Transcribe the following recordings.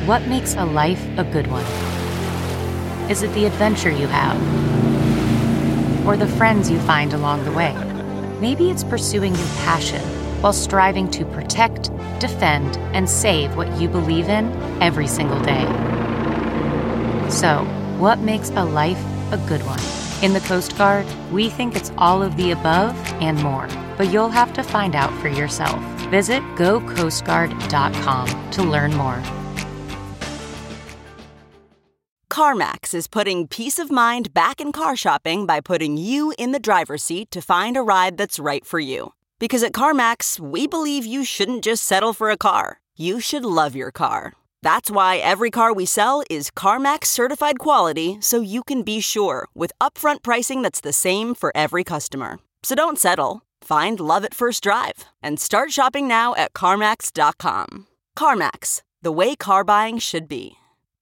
What makes a life a good one? Is it the adventure you have? Or the friends you find along the way? Maybe it's pursuing your passion while striving to protect, defend, and save what you believe in every single day. So, what makes a life a good one? In the Coast Guard, we think it's all of the above and more, but you'll have to find out for yourself. Visit gocoastguard.com to learn more. CarMax is putting peace of mind back in car shopping by putting you in the driver's seat to find a ride that's right for you. Because at CarMax, we believe you shouldn't just settle for a car. You should love your car. That's why every car we sell is CarMax certified quality, so you can be sure with upfront pricing that's the same for every customer. So don't settle. Find love at first drive and start shopping now at CarMax.com. CarMax, the way car buying should be.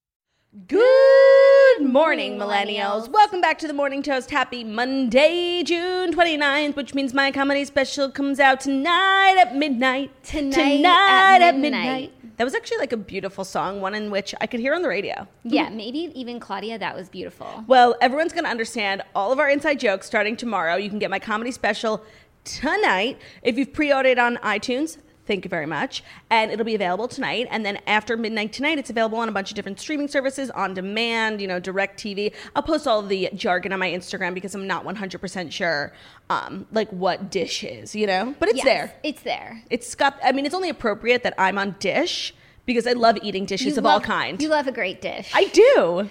Good morning, millennials. Welcome back to the Morning Toast. Happy Monday, June 29th, which means my comedy special comes out tonight at midnight. Tonight at midnight. That was actually like a beautiful song, one in which I could hear on the radio. Yeah, maybe even Claudia, that was beautiful. Well, everyone's going to understand all of our inside jokes starting tomorrow. You can get my comedy special tonight. If you've pre-ordered on iTunes, thank you very much. And it'll be available tonight. And then after midnight tonight, it's available on a bunch of different streaming services, on demand, Direct TV. I'll post all of the jargon on my Instagram because I'm not 100% sure like what Dish is, But it's there. It's there. It's only appropriate that I'm on Dish because I love eating dishes of all kinds. You love a great dish. I do.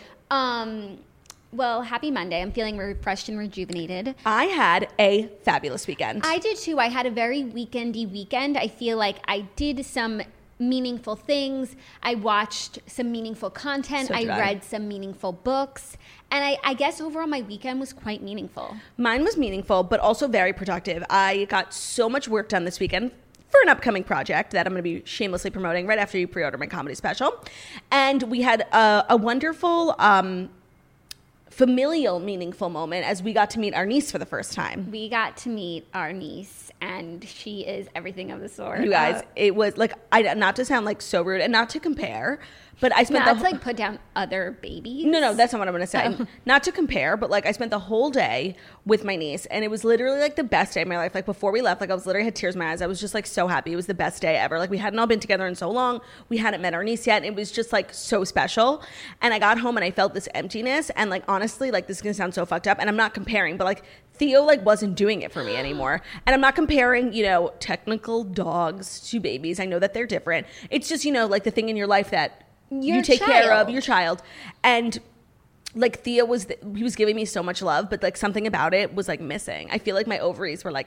Well, happy Monday. I'm feeling refreshed and rejuvenated. I had a fabulous weekend. I did too. I had a very weekendy weekend. I feel like I did some meaningful things. I watched some meaningful content. I read some meaningful books. And I guess overall my weekend was quite meaningful. Mine was meaningful, but also very productive. I got so much work done this weekend for an upcoming project that I'm going to be shamelessly promoting right after you pre-order my comedy special. And we had a wonderful familial, meaningful moment as we got to meet our niece for the first time. We got to meet our niece, and she is everything of the sort. You guys, it was like, not to sound like so rude and not to compare, but I spent like put down other babies. No, that's not what I'm going to say. Not to compare, but like I spent the whole day with my niece, and it was literally like the best day of my life. Like before we left, like I was literally had tears in my eyes. I was just like so happy. It was the best day ever. Like we hadn't all been together in so long. We hadn't met our niece yet. And it was just like so special. And I got home and I felt this emptiness. And like honestly, like this is going to sound so fucked up. And I'm not comparing, but like Theo like wasn't doing it for me anymore. And I'm not comparing, technical dogs to babies. I know that they're different. It's just, like the thing in your life that you take care of, your child. And like Theo he was giving me so much love, but like something about it was like missing. I feel like my ovaries were like,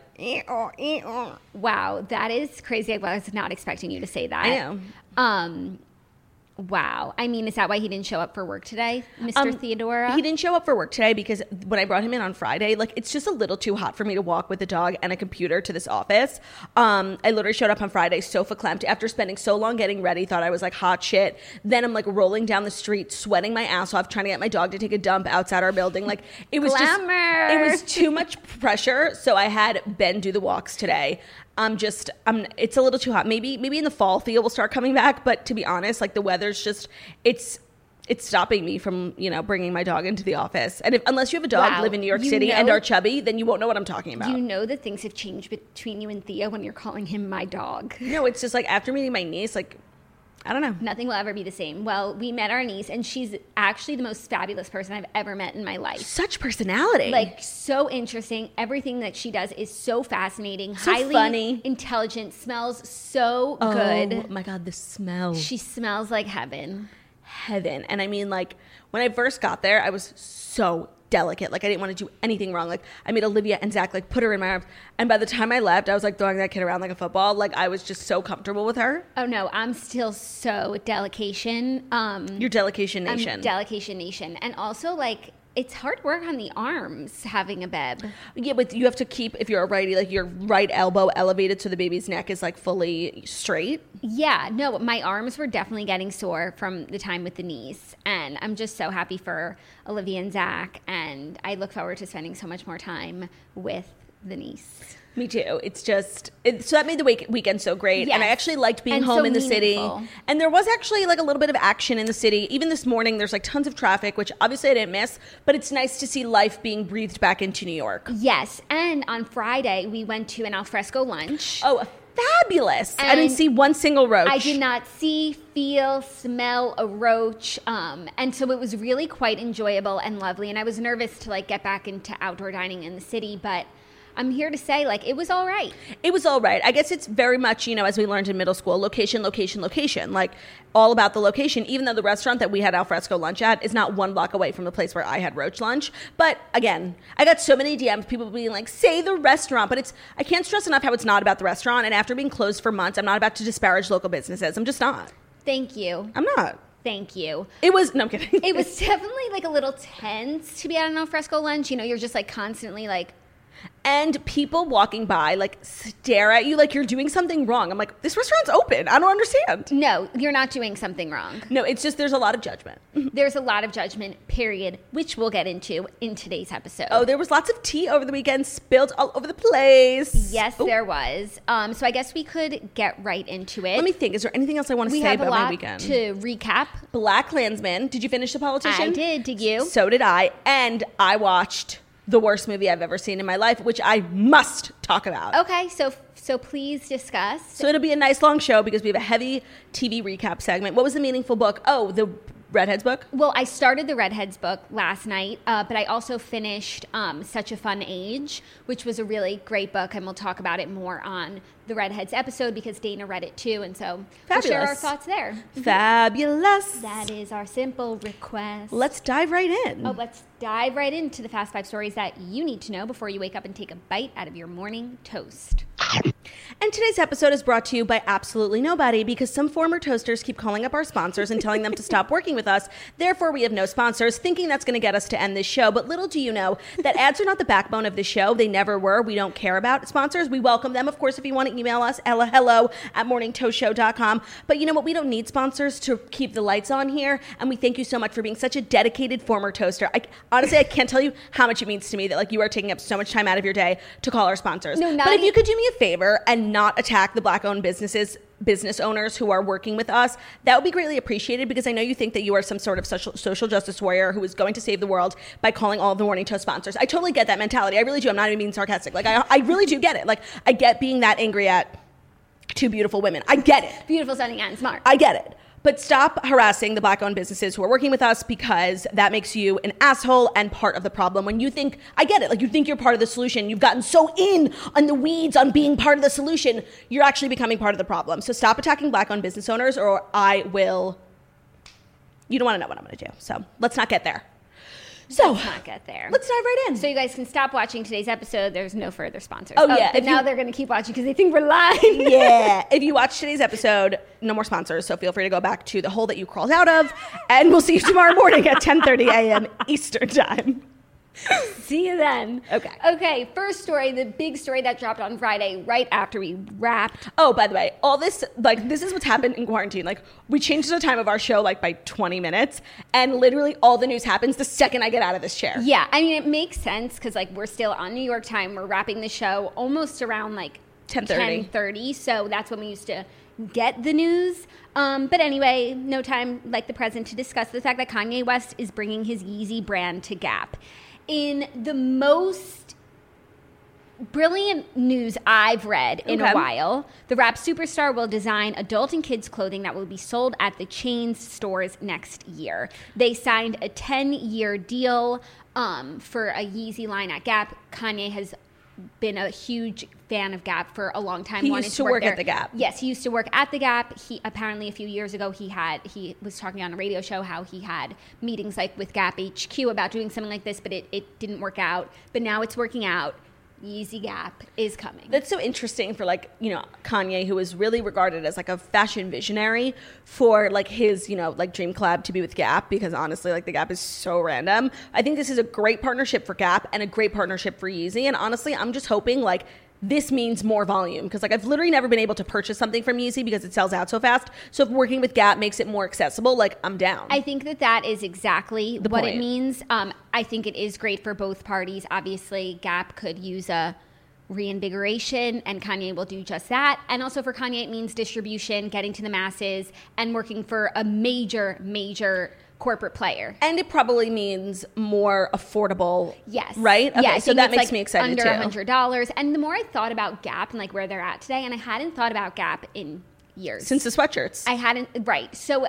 Wow, that is crazy. I was not expecting you to say that. I know. Wow. I mean, is that why he didn't show up for work today, Mr. Theodora? He didn't show up for work today because when I brought him in on Friday, like it's just a little too hot for me to walk with a dog and a computer to this office. I literally showed up on Friday, sofa clamped, after spending so long getting ready, thought I was like hot shit. Then I'm like rolling down the street, sweating my ass off, trying to get my dog to take a dump outside our building. Like it was it was too much pressure. So I had Ben do the walks today. It's a little too hot. Maybe in the fall, Theo will start coming back. But to be honest, like the weather's just, it's stopping me from, bringing my dog into the office. And unless you have a dog, live in New York City and are chubby, then you won't know what I'm talking about. You know that things have changed between you and Theo when you're calling him my dog. No, it's just like after meeting my niece, like, I don't know. Nothing will ever be the same. Well, we met our niece, and she's actually the most fabulous person I've ever met in my life. Such personality. Like, so interesting. Everything that she does is so fascinating. So highly funny. Intelligent. Smells so good. Oh, my God, the smell. She smells like heaven. Heaven. And I mean, like, when I first got there, I was so delicate. Like I didn't want to do anything wrong. Like I made Olivia and Zach like put her in my arms. And by the time I left, I was like throwing that kid around like a football. Like I was just so comfortable with her. Oh no, I'm still so delication. You're Delication Nation. I'm Delication Nation. And also like it's hard work on the arms having a beb. Yeah, but you have to keep, if you're a righty, like your right elbow elevated so the baby's neck is like fully straight. Yeah, no, my arms were definitely getting sore from the time with the niece. And I'm just so happy for Olivia and Zach. And I look forward to spending so much more time with the niece. Me too. It's just, so that made the weekend so great. Yes. And I actually liked being And home so in the meaningful. city. And there was actually like a little bit of action in the city. Even this morning, there's like tons of traffic, which obviously I didn't miss, but it's nice to see life being breathed back into New York. Yes. And on Friday, we went to an alfresco lunch. Oh, fabulous. I didn't And see one single roach. I did not see, feel, smell a roach. And so it was really quite enjoyable and lovely. And I was nervous to like get back into outdoor dining in the city, but I'm here to say, like, it was all right. It was all right. I guess it's very much, you know, as we learned in middle school, location, location, location. Like, all about the location, even though the restaurant that we had alfresco lunch at is not 1 block away from the place where I had roach lunch. But again, I got so many DMs, people being like, say the restaurant. But I can't stress enough how it's not about the restaurant. And after being closed for months, I'm not about to disparage local businesses. I'm just not. Thank you. I'm not. Thank you. It was, no, I'm kidding. It was definitely like a little tense to be at an alfresco lunch. You know, you're just like constantly like, And people walking by, like, stare at you like you're doing something wrong. I'm like, this restaurant's open. I don't understand. no, you're not doing something wrong. No, it's just there's a lot of judgment. There's a lot of judgment, period, which we'll get into in today's episode. Oh, there was lots of tea over the weekend spilled all over the place. Yes, there was. So I guess we could get right into it. Let me think. Is there anything else I want to we say have a about my lot weekend? to recap. Black Klansman. Did you finish The Politician? I did. Did you? So did I. And I watched the worst movie I've ever seen in my life, which I must talk about. Okay, so please discuss. So it'll be a nice long show because we have a heavy TV recap segment. What was the meaningful book? Oh, the Redheads book? Well, I started the Redheads book last night, but I also finished Such a Fun Age, which was a really great book, and we'll talk about it more on the Redheads episode because Dana read it too, and so we'll share our thoughts there. Fabulous. That is our simple request. Let's dive right in. Oh, let's dive right into the Fast 5 stories that you need to know before you wake up and take a bite out of your morning toast. And today's episode is brought to you by absolutely nobody because some former toasters keep calling up our sponsors and telling them to stop working with us. Therefore, we have no sponsors, thinking that's going to get us to end this show. But little do you know that ads are not the backbone of the show. They never were. We don't care about sponsors. We welcome them. Of course, if you want to email us, hello@morningtoastshow.com. But you know what? We don't need sponsors to keep the lights on here. And we thank you so much for being such a dedicated former toaster. Honestly, I can't tell you how much it means to me that like you are taking up so much time out of your day to call our sponsors. No, but if you could do me a favor and not attack the Black-owned business owners who are working with us, that would be greatly appreciated because I know you think that you are some sort of social justice warrior who is going to save the world by calling all of the Morning Toast sponsors. I totally get that mentality. I really do. I'm not even being sarcastic. Like, I really do get it. Like, I get being that angry at two beautiful women. I get it. Beautiful, stunning, and smart. I get it. But stop harassing the Black-owned businesses who are working with us because that makes you an asshole and part of the problem. When you think, I get it, like you think you're part of the solution. You've gotten so in on the weeds on being part of the solution, you're actually becoming part of the problem. So stop attacking Black-owned business owners or I will, you don't want to know what I'm going to do. So let's not get there. So Let's not get there. Let's dive right in. So you guys can stop watching today's episode. There's no further sponsors. Oh, yeah. But now they're going to keep watching because they think we're live. Yeah. If you watch today's episode, no more sponsors. So feel free to go back to the hole that you crawled out of. And we'll see you tomorrow morning at 10:30 a.m. Eastern time. See you then. Okay, first story, the big story that dropped on Friday right after we wrapped. Oh, by the way, all this, like, this is what's happened in quarantine. Like, we changed the time of our show, like, by 20 minutes, and literally all the news happens the second I get out of this chair. Yeah, I mean, it makes sense because, like, we're still on New York time. We're wrapping the show almost around, like, 10:30. So that's when we used to get the news. But anyway, no time like the present to discuss the fact that Kanye West is bringing his Yeezy brand to Gap. In the most brilliant news I've read in a while, the rap superstar will design adult and kids clothing that will be sold at the chain's stores next year. They signed a 10-year deal for a Yeezy line at Gap. Kanye has been a huge fan of Gap for a long time. He used to work at the Gap. Yes, he used to work at the Gap. He apparently a few years ago he was talking on a radio show how he had meetings like with Gap HQ about doing something like this, but it didn't work out. But now it's working out. Yeezy Gap is coming. That's so interesting for, like, you know, Kanye, who is really regarded as like a fashion visionary, for like his, you know, like dream collab to be with Gap, because honestly, like, the Gap is so random. I think this is a great partnership for Gap and a great partnership for Yeezy. And honestly, I'm just hoping like this means more volume, because like I've literally never been able to purchase something from Yeezy because it sells out so fast. So if working with Gap makes it more accessible, like, I'm down. I think that is exactly what it means. I think it is great for both parties. Obviously, Gap could use a reinvigoration, and Kanye will do just that. And also for Kanye, it means distribution, getting to the masses, and working for a major corporate player. And it probably means more affordable. Yes. Right? Okay, yeah, so that makes me excited under too. $100. And the more I thought about Gap and like where they're at today, and I hadn't thought about Gap in years. Since the sweatshirts. I hadn't, right. So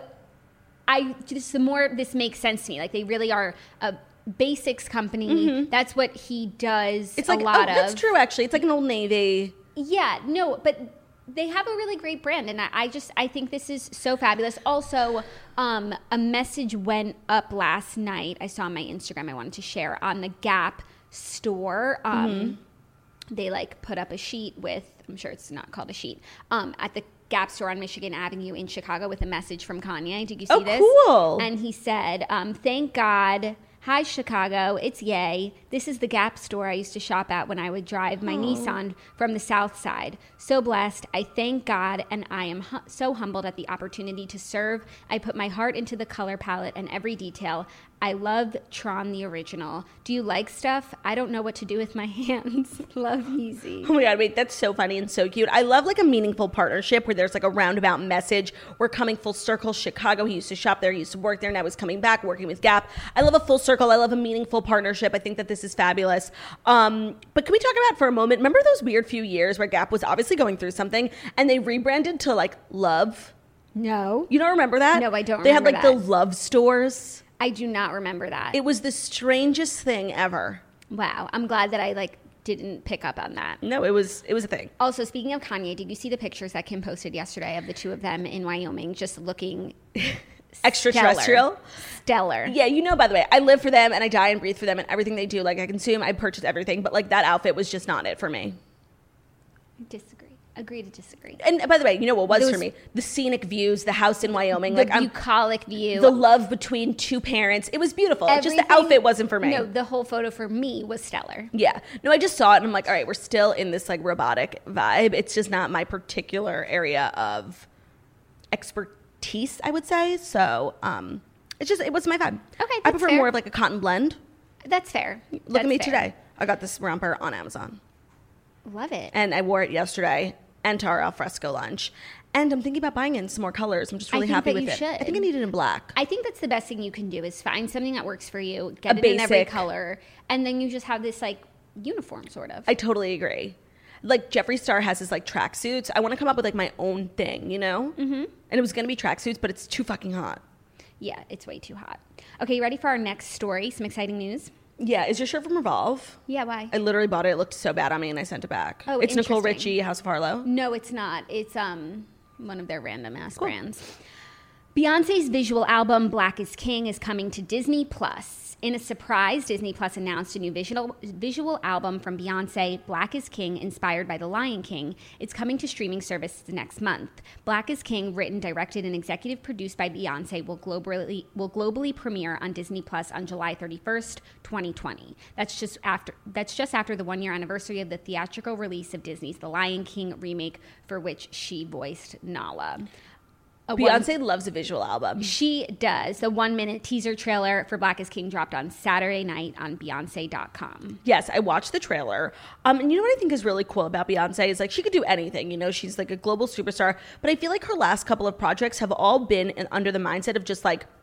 the more this makes sense to me. Like they really are a basics company. That's what he does. It's like, a lot of. That's true actually. It's like an Old Navy. Yeah, no, but they have a really great brand, and I think this is so fabulous. Also, a message went up last night. I saw on my Instagram. I wanted to share on the Gap store. They like put up a sheet with, I'm sure it's not called a sheet, at the Gap store on Michigan Avenue in Chicago with a message from Kanye. Did you see this? Oh, cool. And he said, thank God. Hi, Chicago. It's Ye. This is the Gap store I used to shop at when I would drive my Nissan from the South Side. So blessed. I thank God, and I am so humbled at the opportunity to serve. I put my heart into the color palette and every detail. I love Tron the original. Do you like stuff? I don't know what to do with my hands. Love, Yeezy. Oh my God, wait, that's so funny and so cute. I love like a meaningful partnership where there's like a roundabout message. We're coming full circle. Chicago, he used to shop there, he used to work there, now he's coming back, working with Gap. I love a full circle. I love a meaningful partnership. I think that this is fabulous. But can we talk about for a moment, remember those weird few years where Gap was obviously going through something and they rebranded to like Love? No. You don't remember that? No, I don't They had remember like that. the Love stores. I do not remember that. It was the strangest thing ever. Wow. I'm glad that I like didn't pick up on that. No, it was a thing. Also, speaking of Kanye, did you see the pictures that Kim posted yesterday of the two of them in Wyoming just looking Extraterrestrial? Stellar. Yeah, you know, by the way, I live for them and I die and breathe for them and everything they do. Like I consume, I purchase everything. But like that outfit was just not it for me. Disagree. Agree to disagree. And by the way, you know what was for me? The scenic views, the house in Wyoming. The like bucolic view. The love between two parents. It was beautiful. Just the outfit wasn't for me. No, the whole photo for me was stellar. Yeah. No, I just saw it and I'm like, all right, we're still in this like robotic vibe. It's just not my particular area expertise, I would say. So it was my vibe. Okay, I prefer fair. more of like a cotton blend. That's fair. Look at me today. I got this romper on Amazon. Love it. And I wore it yesterday and to our alfresco lunch. And I'm thinking about buying in some more colors. I'm just really happy with it. Should. I think I need it in black. I think that's the best thing you can do is find something that works for you, get it in every color, and then you just have this like uniform sort of. I totally agree. Like Jeffree Star has his like tracksuits. I want to come up with like my own thing, you know? Mm-hmm. And it was going to be tracksuits, but it's too fucking hot. Yeah, it's way too hot. Okay, you ready for our next story? Some exciting news. Yeah, is your shirt from Revolve? Yeah, why? I literally bought it. It looked so bad on me and I sent it back. Oh, it's Nicole Richie, House of Harlow. No, it's not. It's one of their random ass brands. Beyonce's visual album Black is King is coming to Disney Plus. In a surprise, Disney Plus announced a new visual album from Beyonce, Black is King, inspired by The Lion King. It's coming to streaming services next month. Black is King, written, directed, and executive produced by Beyonce, will globally premiere on Disney Plus on July 31st, 2020. That's just after the 1-year anniversary of the theatrical release of Disney's The Lion King remake, for which she voiced Nala. Beyonce loves a visual album. She does. The 1-minute teaser trailer for Black is King dropped on Saturday night on Beyonce.com. Yes, I watched the trailer. And you know what I think is really cool about Beyonce is like she could do anything. You know, she's like a global superstar. But I feel like her last couple of projects have all been under the mindset of just like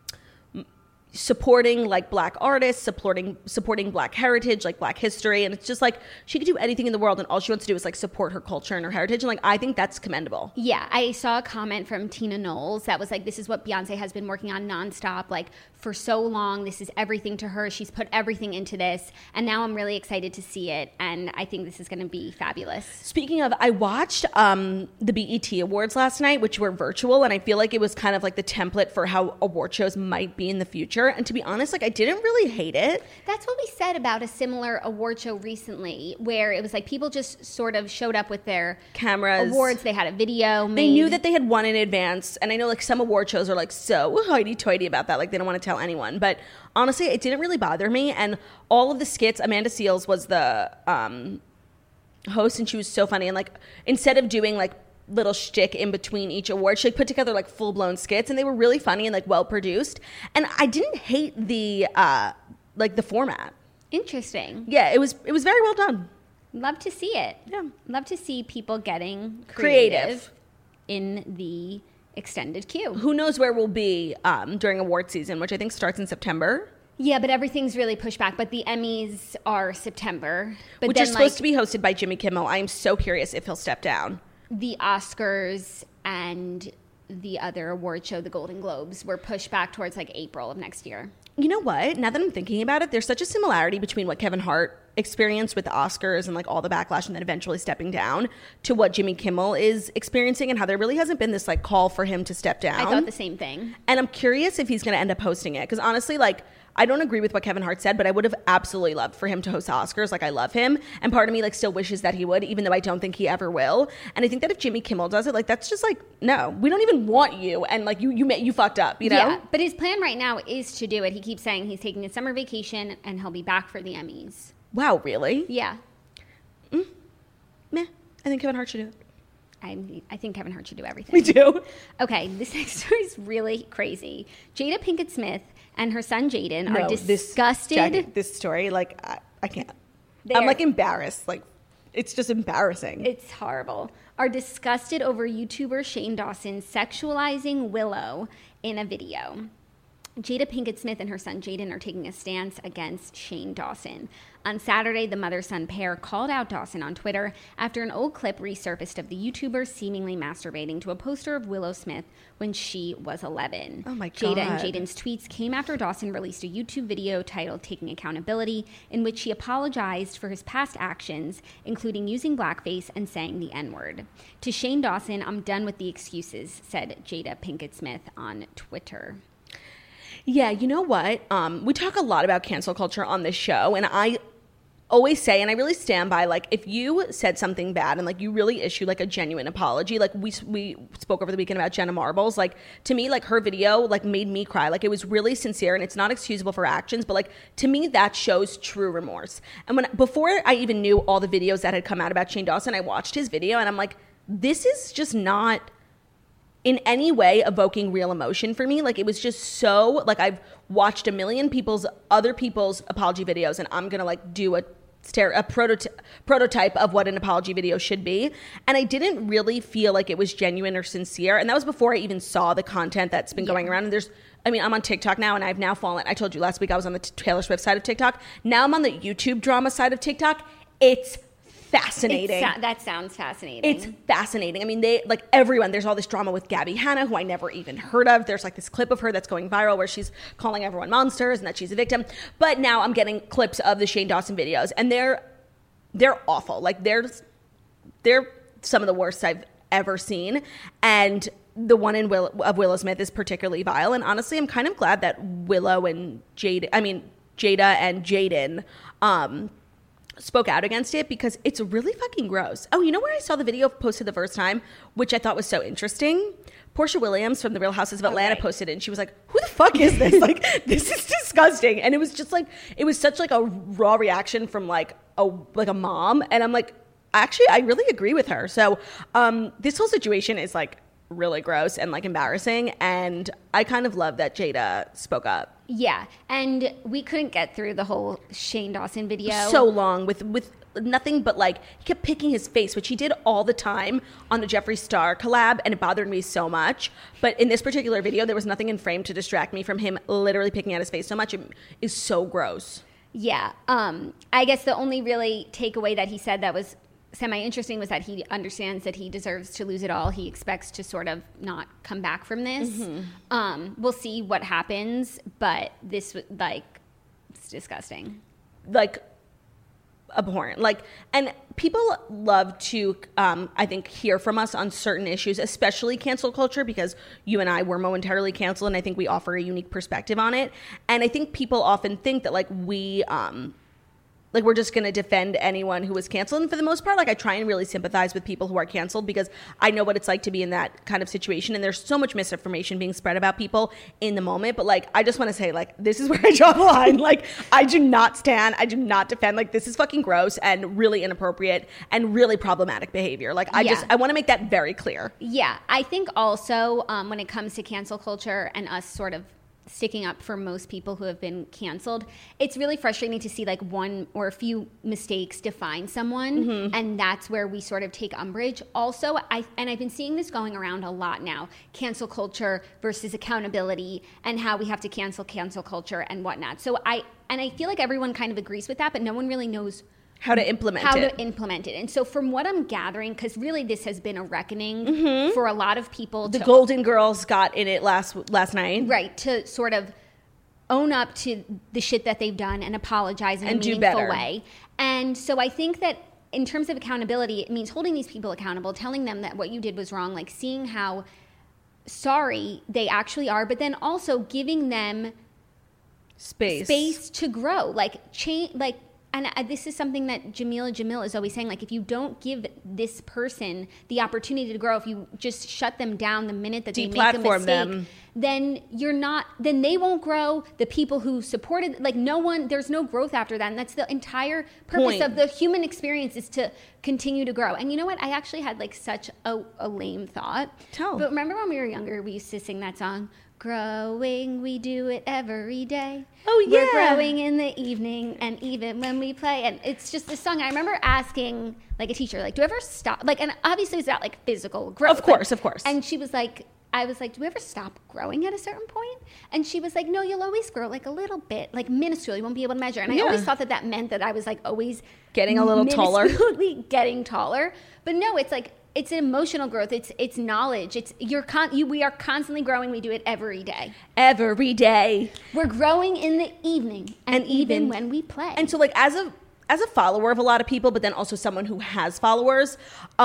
supporting like black artists, supporting black heritage, like black history. And it's just like she could do anything in the world and all she wants to do is like support her culture and her heritage. And like I think that's commendable. Yeah, I saw a comment from Tina Knowles that was like, this is what Beyonce has been working on nonstop, like for so long. This is everything to her. She's put everything into this. And now I'm really excited to see it. And I think this is going to be fabulous. Speaking of, I watched the BET Awards last night, which were virtual. And I feel like it was kind of like the template for how award shows might be in the future. And to be honest, like I didn't really hate it. That's what we said about a similar award show recently, where it was like people just sort of showed up with their cameras, awards. They had a video made. They knew that they had won in advance. And I know like some award shows are like so hoity-toity about that. Like they don't want to tell anyone. But honestly, it didn't really bother me. And all of the skits, Amanda Seales was the host and she was so funny. And like instead of doing like little shtick in between each award, she put together like full-blown skits and they were really funny and like well produced. And I didn't hate the like the format. Interesting. Yeah, it was very well done. Love to see it. Yeah. Love to see people getting creative in the extended queue. Who knows where we'll be during award season, which I think starts in September. Yeah, but everything's really pushed back. But the Emmys are September. But which are supposed to be hosted by Jimmy Kimmel. I am so curious if he'll step down. The Oscars and the other award show, the Golden Globes, were pushed back towards like April of next year. You know what? Now that I'm thinking about it, there's such a similarity between what Kevin Hart experienced with the Oscars and like all the backlash and then eventually stepping down to what Jimmy Kimmel is experiencing, and how there really hasn't been this like call for him to step down. I thought the same thing. And I'm curious if he's going to end up hosting it. Because honestly, like, I don't agree with what Kevin Hart said, but I would have absolutely loved for him to host the Oscars. Like, I love him. And part of me, like, still wishes that he would, even though I don't think he ever will. And I think that if Jimmy Kimmel does it, like, that's just like, no, we don't even want you. And, like, you fucked up, you know? Yeah, but his plan right now is to do it. He keeps saying he's taking a summer vacation and he'll be back for the Emmys. Wow, really? Yeah. Meh. I think Kevin Hart should do it. I think Kevin Hart should do everything. We do. Okay, this next story is really crazy. Jada Pinkett Smith and her son Jaden are disgusted. This story, like, I can't. I'm like embarrassed. Like, it's just embarrassing. It's horrible. Are disgusted over YouTuber Shane Dawson sexualizing Willow in a video. Jada Pinkett Smith and her son Jaden are taking a stance against Shane Dawson. On Saturday, the mother-son pair called out Dawson on Twitter after an old clip resurfaced of the YouTuber seemingly masturbating to a poster of Willow Smith when she was 11. Oh my God. Jada and Jaden's tweets came after Dawson released a YouTube video titled Taking Accountability, in which he apologized for his past actions, including using blackface and saying the N-word. To Shane Dawson, "I'm done with the excuses," said Jada Pinkett Smith on Twitter. Yeah, you know what? We talk a lot about cancel culture on this show, and I always say, and I really stand by, like, if you said something bad and like you really issue like a genuine apology, like we spoke over the weekend about Jenna Marbles, like, to me, like, her video like made me cry. Like, it was really sincere, and it's not excusable for actions, but like, to me, that shows true remorse. And before I even knew all the videos that had come out about Shane Dawson, I watched his video and I'm like, this is just not in any way evoking real emotion for me. Like, it was just so, like, I've watched a million other people's apology videos, and I'm gonna like do a prototype of what an apology video should be, and I didn't really feel like it was genuine or sincere. And that was before I even saw the content that's been going around. And I'm on TikTok now, and I've now fallen. I told you last week I was on the Taylor Swift side of TikTok. Now I'm on the YouTube drama side of TikTok. It's fascinating. That sounds fascinating. It's fascinating. I mean, everyone, there's all this drama with Gabby Hanna, who I never even heard of. There's like this clip of her that's going viral where she's calling everyone monsters and that she's a victim. But now I'm getting clips of the Shane Dawson videos, and they're awful. Like, they're some of the worst I've ever seen. And the one of Willow Smith is particularly vile. And honestly, I'm kind of glad that Jada and Jaden spoke out against it, because it's really fucking gross. Oh, you know where I saw the video posted the first time, which I thought was so interesting? Portia Williams from The Real Houses of Atlanta posted it, and she was like, who the fuck is this? Like, this is disgusting. And it was just like, it was such like a raw reaction from like a mom. And I'm like, actually, I really agree with her. So this whole situation is like really gross and like embarrassing, and I kind of love that Jada spoke up. Yeah, and we couldn't get through the whole Shane Dawson video. So long with nothing but like, he kept picking his face, which he did all the time on the Jeffree Star collab, and it bothered me so much. But in this particular video, there was nothing in frame to distract me from him literally picking at his face so much. It is so gross. Yeah, I guess the only really takeaway that he said that was semi-interesting was that he understands that he deserves to lose it all. He expects to sort of not come back from this. Mm-hmm. We'll see what happens, but this, like, it's disgusting. Like, abhorrent. Like, and people love to, I think, hear from us on certain issues, especially cancel culture, because you and I were momentarily canceled, and I think we offer a unique perspective on it. And I think people often think that, like, we're just going to defend anyone who was canceled. And for the most part, like, I try and really sympathize with people who are canceled, because I know what it's like to be in that kind of situation. And there's so much misinformation being spread about people in the moment. But like, I just want to say, like, this is where I draw the line. Like, I do not defend. Like, this is fucking gross and really inappropriate and really problematic behavior. Like, I want to make that very clear. Yeah. I think also when it comes to cancel culture and us sort of sticking up for most people who have been canceled. It's really frustrating to see like one or a few mistakes define someone, and that's where we sort of take umbrage. Also, I've been seeing this going around a lot now, cancel culture versus accountability, and how we have to cancel culture and whatnot. So I feel like everyone kind of agrees with that, but no one really knows how to implement it. And so from what I'm gathering, because really this has been a reckoning for a lot of people. The Golden Girls got in it last night. Right, to sort of own up to the shit that they've done and apologize in a meaningful way. And so I think that in terms of accountability, it means holding these people accountable, telling them that what you did was wrong, like seeing how sorry they actually are, but then also giving them space to grow, like change, like. And this is something that Jamila Jamil is always saying, like, if you don't give this person the opportunity to grow, if you just shut them down the minute that they make a mistake, then then they won't grow. The people who supported, like, there's no growth after that. And that's the entire purpose of the human experience, is to continue to grow. And you know what? I actually had, like, such a lame thought. But remember when we were younger, we used to sing that song, growing, we do it every day. Oh, yeah. We're growing in the evening and even when we play. And it's just this song. I remember asking, like, a teacher, like, do you ever stop? Like, and obviously it's not, like, physical growth. Of course. And she was like, I was like, do we ever stop growing at a certain point? And she was like, no, you'll always grow, like, a little bit, like, minuscule. You won't be able to measure. And I always thought that meant that I was, like, always getting a little taller. Getting taller. But no, it's like, it's emotional growth. It's knowledge. We are constantly growing. We do it every day. Every day. We're growing in the evening and even when we play. And so, like, as a follower of a lot of people, but then also someone who has followers,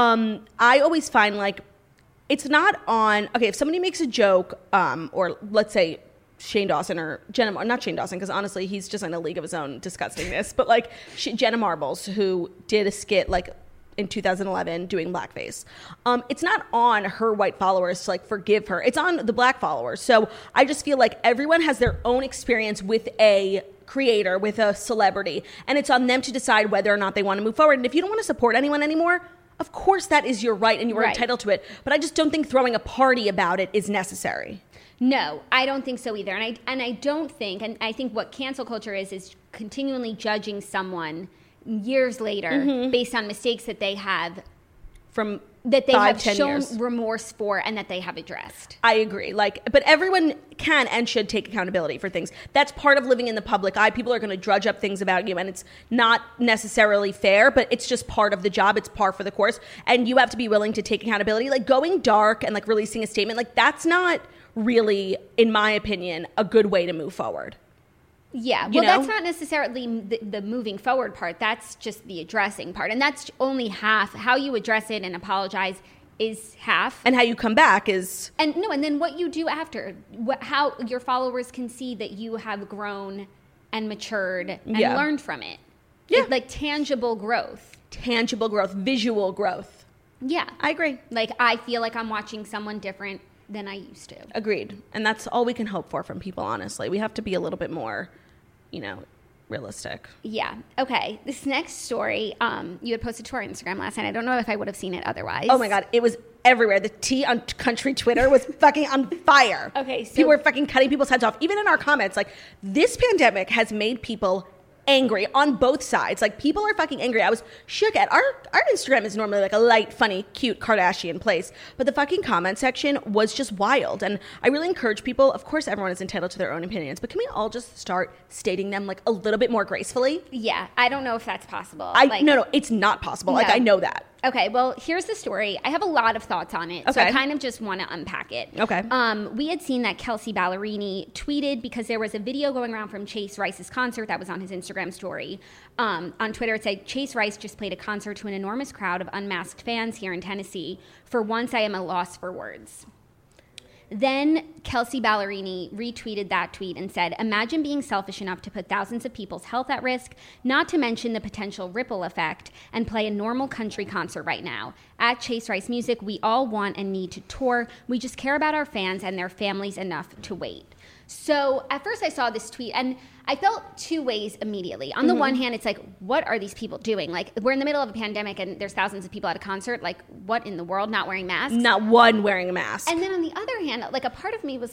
I always find, like, it's not on, okay, if somebody makes a joke, or let's say Shane Dawson or Jenna, not Shane Dawson, because honestly, he's just in a league of his own disgustingness, but like Jenna Marbles, who did a skit, like, in 2011 doing blackface. It's not on her white followers to, like, forgive her. It's on the black followers. So I just feel like everyone has their own experience with a creator, with a celebrity, and it's on them to decide whether or not they want to move forward. And if you don't want to support anyone anymore, of course that is your right and you are entitled to it. But I just don't think throwing a party about it is necessary. No, I don't think so either. And I don't think, and I think what cancel culture is continually judging someone years later based on mistakes that they have from that they have shown remorse for and that they have addressed. I agree. Like, but everyone can and should take accountability for things. That's part of living in the public eye. People are going to drudge up things about you, and it's not necessarily fair, but it's just part of the job. It's par for the course, and you have to be willing to take accountability. Like, going dark and, like, releasing a statement, like, that's not really, in my opinion, a good way to move forward. Yeah, well, that's not necessarily the moving forward part. That's just the addressing part. And that's only half. How you address it and apologize is half. And how you come back is... And then what you do after. How your followers can see that you have grown and matured and learned from it. Yeah. Like tangible growth. Tangible growth. Visual growth. Yeah. I agree. Like, I feel like I'm watching someone different than I used to. Agreed. And that's all we can hope for from people, honestly. We have to be a little bit more... realistic. Yeah. Okay. This next story, you had posted to our Instagram last night. I don't know if I would have seen it otherwise. Oh my God. It was everywhere. The tea on country Twitter was fucking on fire. Okay. So people were fucking cutting people's heads off. Even in our comments, like, this pandemic has made people angry on both sides. Like, people are fucking angry. I was shook at our Instagram is normally like a light, funny, cute Kardashian place, but the fucking comment section was just wild. And I really encourage people, of course everyone is entitled to their own opinions, but can we all just start stating them, like, a little bit more gracefully? Yeah, I don't know if that's possible. No, it's not possible. No. Like, I know that. Okay, well, here's the story. I have a lot of thoughts on it, so I kind of just want to unpack it. Okay. We had seen that Kelsea Ballerini tweeted because there was a video going around from Chase Rice's concert that was on his Instagram story. On Twitter, it said, Chase Rice just played a concert to an enormous crowd of unmasked fans here in Tennessee. For once, I am at a loss for words. Then Kelsea Ballerini retweeted that tweet and said, imagine being selfish enough to put thousands of people's health at risk, not to mention the potential ripple effect, and play a normal country concert right now. At Chase Rice Music, we all want and need to tour. We just care about our fans and their families enough to wait. So at first I saw this tweet and I felt two ways immediately. On the one hand, it's like, what are these people doing? Like, we're in the middle of a pandemic and there's thousands of people at a concert. Like, what in the world? Not wearing masks? Not one wearing a mask. And then on the other hand, like, a part of me was like,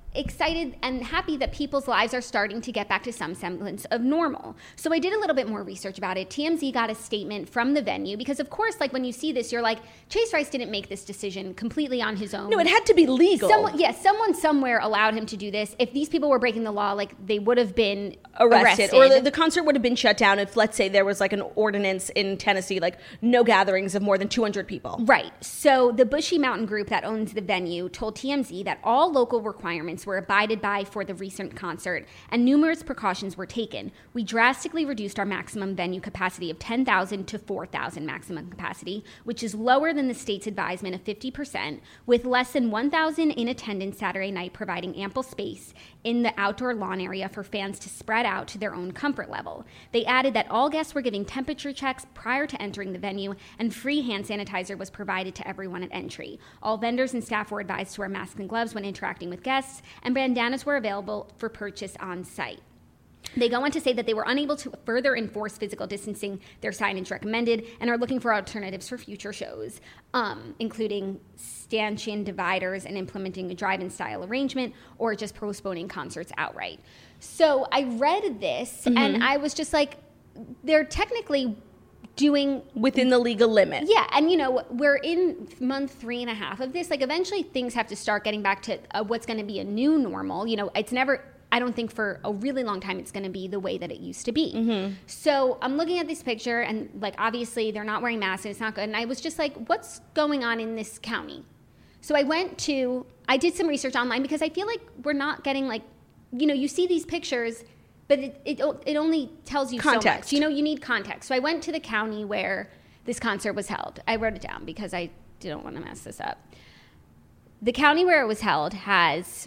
excited and happy that people's lives are starting to get back to some semblance of normal. So I did a little bit more research about it. TMZ got a statement from the venue because, of course, like when you see this, you're like, Chase Rice didn't make this decision completely on his own. No, it had to be legal. Someone somewhere allowed him to do this. If these people were breaking the law, like they would have been arrested. Or the concert would have been shut down if, let's say, there was like an ordinance in Tennessee, like no gatherings of more than 200 people. Right. So the Bushy Mountain Group that owns the venue told TMZ that all local requirements were abided by for the recent concert and numerous precautions were taken. We drastically reduced our maximum venue capacity of 10,000 to 4,000 maximum capacity, which is lower than the state's advisement of 50%, with less than 1,000 in attendance Saturday night, providing ample space in the outdoor lawn area for fans to spread out to their own comfort level. They added that all guests were giving temperature checks prior to entering the venue, and free hand sanitizer was provided to everyone at entry. All vendors and staff were advised to wear masks and gloves when interacting with guests, and bandanas were available for purchase on site. They go on to say that they were unable to further enforce physical distancing, their signage recommended, and are looking for alternatives for future shows, including stanchion dividers and implementing a drive-in style arrangement or just postponing concerts outright. So I read this and I was just like, they're technically doing within the legal limit. Yeah, and we're in month 3.5 of this. Like eventually things have to start getting back to what's going to be a new normal. It's never, I don't think for a really long time it's going to be the way that it used to be. So I'm looking at this picture and like obviously they're not wearing masks and it's not good. And I was just like, what's going on in this county? So I did some research online because I feel like we're not getting like, you see these pictures, but it only tells you context. So much. You need context. So I went to the county where this concert was held. I wrote it down because I didn't want to mess this up. The county where it was held has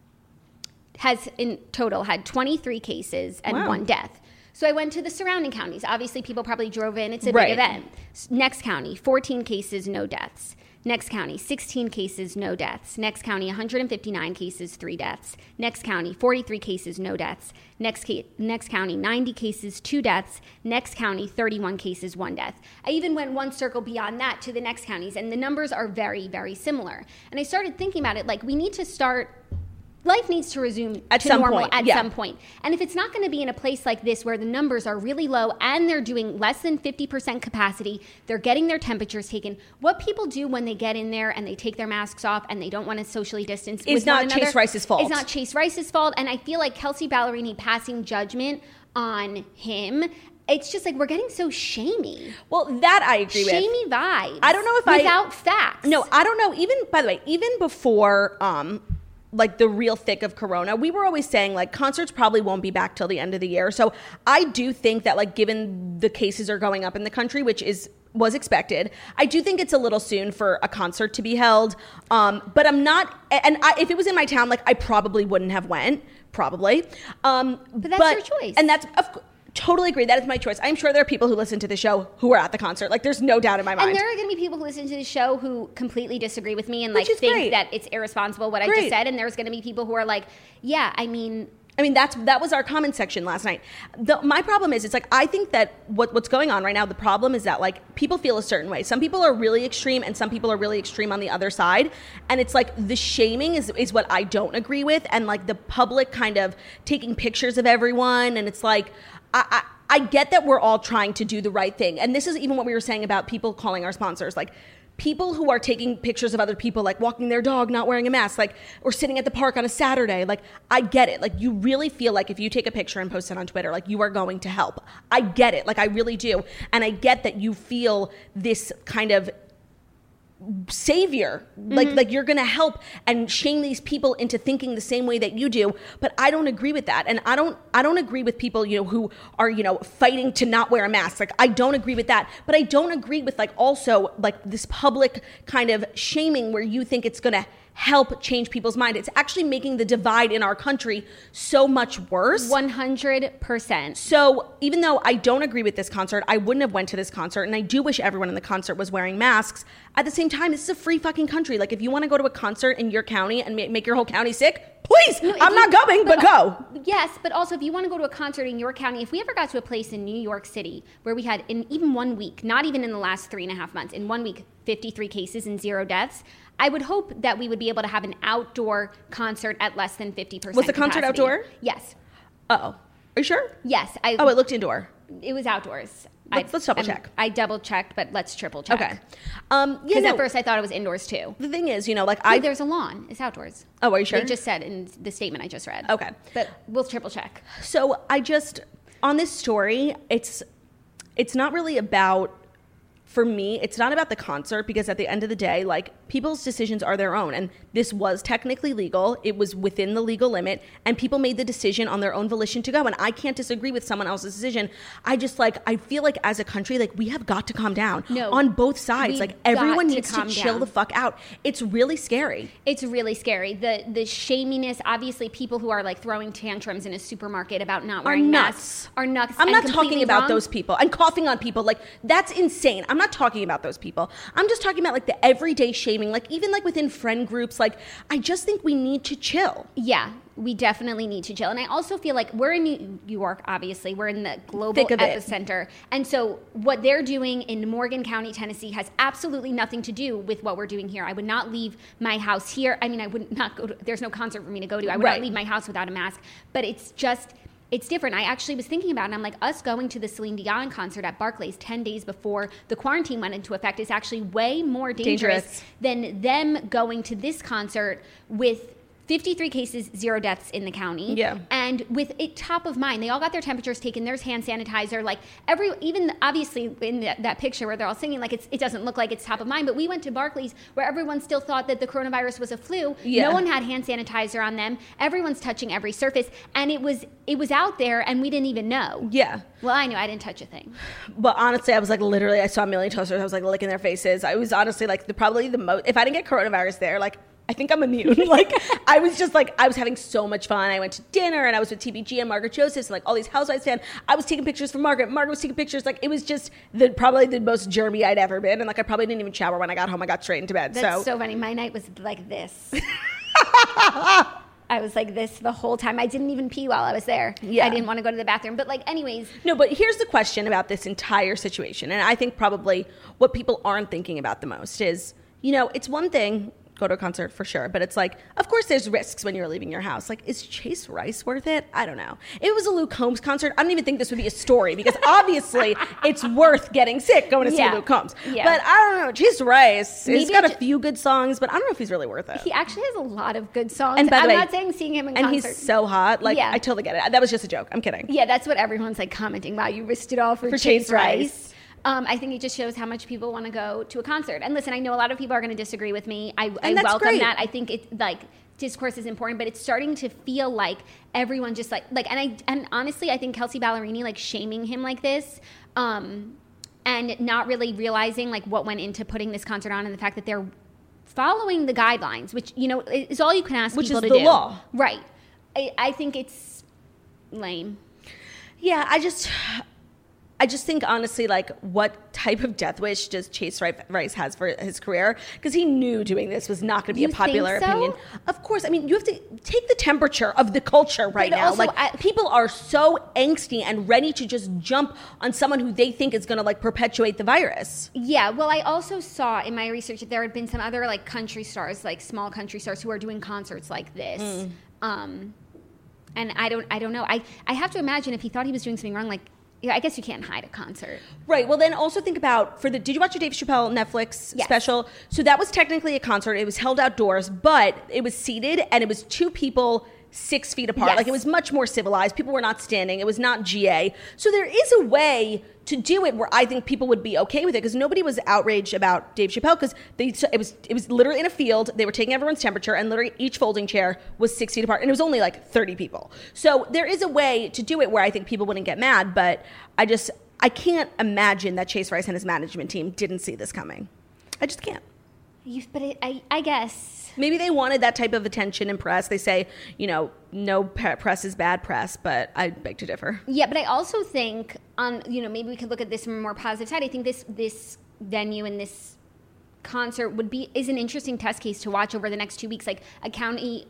in total had 23 cases and 1 death. So I went to the surrounding counties. Obviously, people probably drove in. It's a big event. Next county, 14 cases, no deaths. Next county, 16 cases, no deaths. Next county, 159 cases, 3 deaths. Next county, 43 cases, no deaths. Next county, 90 cases, 2 deaths. Next county, 31 cases, 1 death. I even went one circle beyond that to the next counties, and the numbers are very, very similar. And I started thinking about it, like we need to start... Life needs to resume at to some normal point. At some point. And if it's not going to be in a place like this where the numbers are really low and they're doing less than 50% capacity, they're getting their temperatures taken, what people do when they get in there and they take their masks off and they don't want to socially distance is not Chase Rice's fault. It's not Chase Rice's fault. And I feel like Kelsey Ballerini passing judgment on him, it's just like we're getting so shamey. Well, that I agree with. Shamey vibes. I don't know if without facts. No, I don't know. Even, by the way, even before... like the real thick of Corona, we were always saying like concerts probably won't be back till the end of the year. So I do think that like given the cases are going up in the country, which was expected, I do think it's a little soon for a concert to be held. But I'm not, if it was in my town, like I probably wouldn't have went, probably. But that's your choice. And that's, totally agree. That is my choice. I'm sure there are people who listen to the show who are at the concert. Like, there's no doubt in my mind. And there are going to be people who listen to the show who completely disagree with me and like think that it's irresponsible what I just said. And there's going to be people who are like, yeah, I mean, that was our comment section last night. My problem is, it's like, I think that what's going on right now, the problem is that like people feel a certain way. Some people are really extreme and some people are really extreme on the other side. And it's like the shaming is what I don't agree with. And like the public kind of taking pictures of everyone. And it's like, I get that we're all trying to do the right thing. And this is even what we were saying about people calling our sponsors, like people who are taking pictures of other people, like walking their dog, not wearing a mask, like, or sitting at the park on a Saturday. Like, I get it. Like, you really feel like if you take a picture and post it on Twitter, like you are going to help. I get it. Like, I really do. And I get that you feel this kind of savior, like you're gonna help and shame these people into thinking the same way that you do. But I don't agree with that, and I don't agree with people who are fighting to not wear a mask. Like, I don't agree with that, but I don't agree with like also like this public kind of shaming where you think it's gonna help change people's mind. It's actually making the divide in our country so much worse. 100%. So even though I don't agree with this concert, I wouldn't have went to this concert, and I do wish everyone in the concert was wearing masks. At the same time, this is a free fucking country. Like, if you want to go to a concert in your county and make your whole county sick, please, I'm not going, but go. Yes, but also if you want to go to a concert in your county, if we ever got to a place in New York City where we had in even 1 week, not even in the last 3.5 months, in 1 week, 53 cases and 0 deaths. I would hope that we would be able to have an outdoor concert at less than 50%. Was the concert outdoor? Yes. Uh-oh. Are you sure? Yes. It looked indoor. It was outdoors. Let's double check. I double checked, but let's triple check. Okay. Because at first I thought it was indoors too. The thing is, there's a lawn. It's outdoors. Oh, are you sure? They just said in the statement I just read. Okay. But we'll triple check. So on this story, it's not really about, for me, it's not about the concert, because at the end of the day, like, people's decisions are their own. And this was technically legal. It was within the legal limit. And people made the decision on their own volition to go. And I can't disagree with someone else's decision. I feel like as a country, like, we have got to calm down on both sides. Like, everyone needs to chill the fuck out. It's really scary. It's really scary. The shaminess, obviously, people who are like throwing tantrums in a supermarket about not wearing masks are nuts. I'm not talking about those people and coughing on people. Like, that's insane. I'm not talking about those people. I'm just talking about like the everyday shaming. Like, even like within friend groups, like, I just think we need to chill. Yeah, we definitely need to chill. And I also feel like we're in New York, obviously. We're in the global epicenter. And so what they're doing in Morgan County, Tennessee has absolutely nothing to do with what we're doing here. I would not leave my house here. I mean, I would not go to, there's no concert for me to go to. I would not leave my house without a mask. But it's just, it's different. I actually was thinking about it, and I'm like, us going to the Celine Dion concert at Barclays 10 days before the quarantine went into effect is actually way more dangerous than them going to this concert with 53 cases, 0 deaths in the county. Yeah. And with it top of mind, they all got their temperatures taken, there's hand sanitizer, like even obviously in that picture where they're all singing, like it doesn't look like it's top of mind, but we went to Barclays where everyone still thought that the coronavirus was a flu. Yeah. No one had hand sanitizer on them. Everyone's touching every surface. And it was out there and we didn't even know. Yeah. Well, I knew I didn't touch a thing. But honestly, I was like, literally, I saw a million toasters. I was like licking their faces. I was honestly like probably the most, if I didn't get coronavirus there, like, I think I'm immune. Like, I was just like, I was having so much fun. I went to dinner and I was with TBG and Margaret Josephs and like all these Housewives fans. I was taking pictures for Margaret. Margaret was taking pictures. Like, it was just probably the most germy I'd ever been. And like, I probably didn't even shower when I got home. I got straight into bed. That's so funny. My night was like this. I was like this the whole time. I didn't even pee while I was there. Yeah. I didn't want to go to the bathroom. But like, anyways. No, but here's the question about this entire situation. And I think probably what people aren't thinking about the most is, it's one thing, go to a concert for sure, but it's like, of course there's risks when you're leaving your house. Like, is Chase Rice worth it? I don't know. If it was a Luke Combs concert, I don't even think this would be a story, because obviously it's worth getting sick going to see Luke Combs. Yeah. But I don't know, Chase Rice, he's got a few good songs, but I don't know if he's really worth it. He actually has a lot of good songs. And by the way, I'm not saying seeing him in concert. And he's so hot. Like, I totally get it. That was just a joke. I'm kidding. Yeah, that's what everyone's like commenting. Wow, you risked it all for Chase Rice. I think it just shows how much people want to go to a concert. And listen, I know a lot of people are going to disagree with me. I welcome that. I think it's like discourse is important, but it's starting to feel like everyone just and honestly, I think Kelsey Ballerini like shaming him like this, and not really realizing like what went into putting this concert on, and the fact that they're following the guidelines, which is all you can ask people to do. Which is the law, right? I think it's lame. Yeah, I just think, honestly, like, what type of death wish does Chase Rice has for his career? Because he knew doing this was not going to be a popular opinion. Of course. I mean, you have to take the temperature of the culture right now. Also, like, people are so angsty and ready to just jump on someone who they think is going to, like, perpetuate the virus. Yeah. Well, I also saw in my research that there had been some other, like, country stars, like, small country stars who are doing concerts like this. And I don't know. I have to imagine if he thought he was doing something wrong, like, yeah, I guess you can't hide a concert. Right. Well, then also think about did you watch the Dave Chappelle Netflix special? So that was technically a concert. It was held outdoors, but it was seated and it was 2 people 6 feet apart. Yes. Like, it was much more civilized. People were not standing. It was not GA. So there is a way to do it where I think people would be okay with it, because nobody was outraged about Dave Chappelle, because it was literally in a field. They were taking everyone's temperature, and literally each folding chair was 6 feet apart, and it was only like 30 people. So there is a way to do it where I think people wouldn't get mad, but I can't imagine that Chase Rice and his management team didn't see this coming. I just can't. I guess. Maybe they wanted that type of attention and press. They say, no press is bad press, but I beg to differ. Yeah, but I also think, maybe we could look at this from a more positive side. I think this venue and this concert is an interesting test case to watch over the next 2 weeks. Like, a county,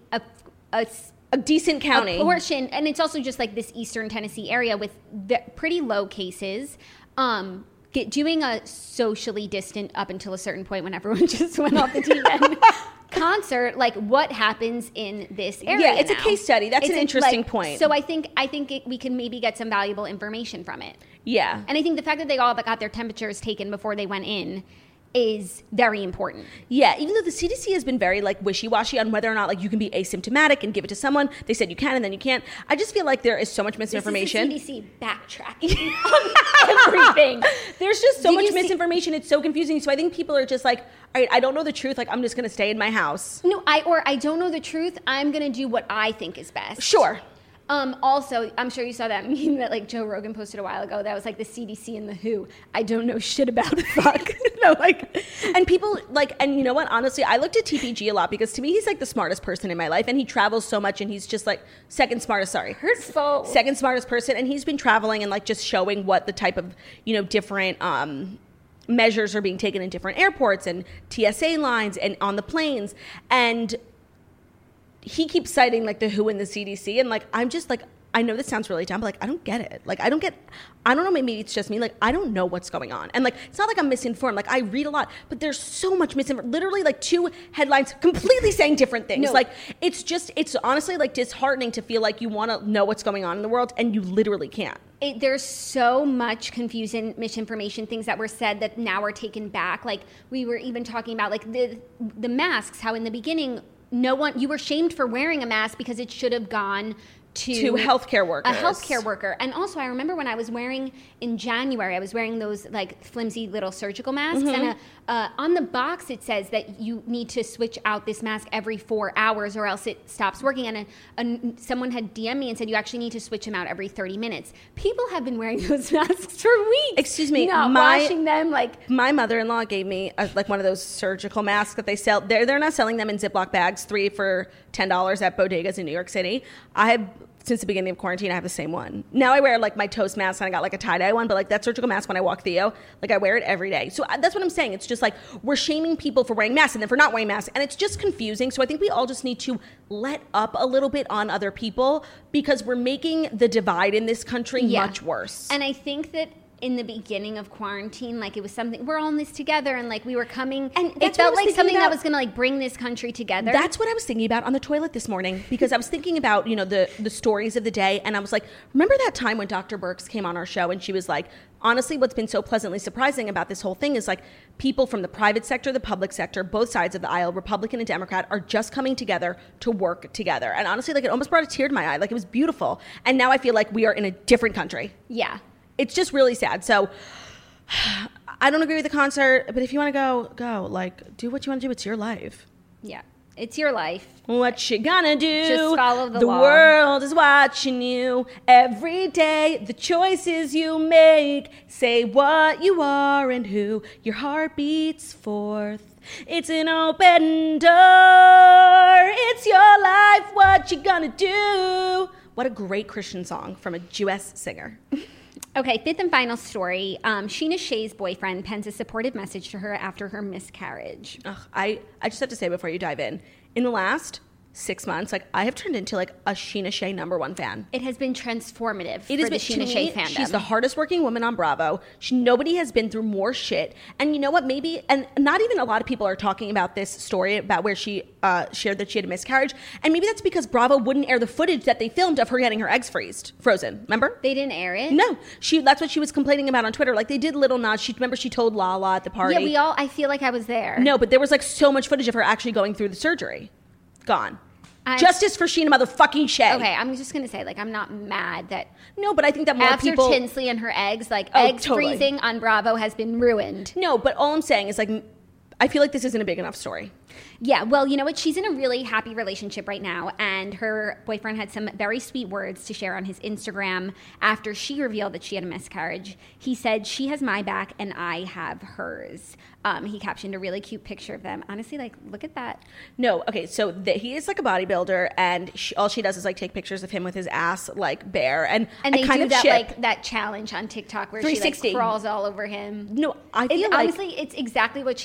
a decent county. A portion, and it's also just like this eastern Tennessee area with pretty low cases. doing a socially distant up until a certain point when everyone just went off the deep end concert, like what happens in this area. Yeah, it's now. a case study. That's an interesting point. So I think we can maybe get some valuable information from it. Yeah. And I think the fact that they all got their temperatures taken before they went in is very important. Yeah, even though the CDC has been very like wishy-washy on whether or not like you can be asymptomatic and give it to someone. They said you can and then you can't. I just feel like there is so much misinformation. This is the CDC backtracking on everything. There's just so much misinformation. It's so confusing. So I think people are just like, all right, I don't know the truth. Like, I'm just going to stay in my house. No, I don't know the truth. I'm going to do what I think is best. Sure. Also, I'm sure you saw that meme that like Joe Rogan posted a while ago. That was like the CDC and the WHO. I don't know shit about fuck. No, like, and people like, and you know what? Honestly, I looked at TPG a lot because to me, he's like the smartest person in my life, and he travels so much, and he's just like second smartest person, and he's been traveling and like just showing what the type of different measures are being taken in different airports and TSA lines and on the planes, and he keeps citing like the WHO and the CDC, and like I'm just like, I know this sounds really dumb, but like I don't get it. Like I don't know, maybe it's just me. Like I don't know what's going on, and like it's not like I'm misinformed. Like I read a lot, but there's so much misinformation. Literally like 2 headlines completely saying different things. No. Like it's honestly like disheartening to feel like you want to know what's going on in the world and you literally can't. There's so much confusion, misinformation, things that were said that now are taken back. Like we were even talking about like the masks, how in the beginning you were shamed for wearing a mask because it should have gone to healthcare workers. A healthcare worker. And also I remember when I was wearing in January, I was wearing those like flimsy little surgical masks, and on the box it says that you need to switch out this mask every 4 hours or else it stops working. And someone had DM'd me and said you actually need to switch them out every 30 minutes. People have been wearing those masks for weeks. Excuse me, not washing them. Like my mother-in-law gave me like one of those surgical masks that they sell. They're not selling them in Ziploc bags, 3 for $10 at bodegas in New York City. Since the beginning of quarantine, I have the same one. Now I wear like my toast mask and I got like a tie-dye one, but like that surgical mask when I walk Theo, like I wear it every day. So that's what I'm saying. It's just like we're shaming people for wearing masks and then for not wearing masks, and it's just confusing. So I think we all just need to let up a little bit on other people because we're making the divide in this country much worse. And I think that in the beginning of quarantine, like it was something, we're all in this together, and like we were coming, and it felt like something that was going to like bring this country together. That's what I was thinking about on the toilet this morning, because I was thinking about, the stories of the day, and I was like, remember that time when Dr. Birx came on our show and she was like, honestly, what's been so pleasantly surprising about this whole thing is like people from the private sector, the public sector, both sides of the aisle, Republican and Democrat, are just coming together to work together. And honestly, like it almost brought a tear to my eye. Like it was beautiful. And now I feel like we are in a different country. Yeah. It's just really sad. So I don't agree with the concert, but if you want to go. Like, do what you want to do. It's your life. Yeah. It's your life. What you gonna do? Just follow the law. The world is watching you every day. The choices you make say what you are and who your heart beats forth. It's an open door. It's your life. What you gonna do? What a great Christian song from a Jewess singer. Okay, fifth and final story. Sheena Shea's boyfriend pens a supportive message to her after her miscarriage. I just have to say before you dive in the last 6 months, like I have turned into like a Sheena Shea #1 fan. It has been transformative for the Sheena Shea fandom. She's the hardest working woman on Bravo. Nobody has been through more shit. And you know what? Maybe, and not even a lot of people are talking about this story about where she shared that she had a miscarriage. And maybe that's because Bravo wouldn't air the footage that they filmed of her getting her eggs frozen. Remember? They didn't air it? No. That's what she was complaining about on Twitter. Like they did little nods. Remember she told Lala at the party. Yeah, I feel like I was there. No, but there was like so much footage of her actually going through the surgery. Gone. Justice for Sheena motherfucking Shea. Okay, I'm just going to say, like, I'm not mad that... No, but I think that more after people... After Tinsley and her eggs, like, eggs totally. Freezing on Bravo has been ruined. No, but all I'm saying is, like, I feel like this isn't a big enough story. Yeah, well, you know what? She's in a really happy relationship right now, and her boyfriend had some very sweet words to share on his Instagram after she revealed that she had a miscarriage. He said, "She has my back, and I have hers." He captioned a really cute picture of them. Honestly, like, look at that. No, okay, so he is like a bodybuilder, and all she does is like take pictures of him with his ass like bare, and they kind do of that ship. Like that challenge on TikTok where she like crawls all over him. No, I feel like honestly, it's exactly what she's always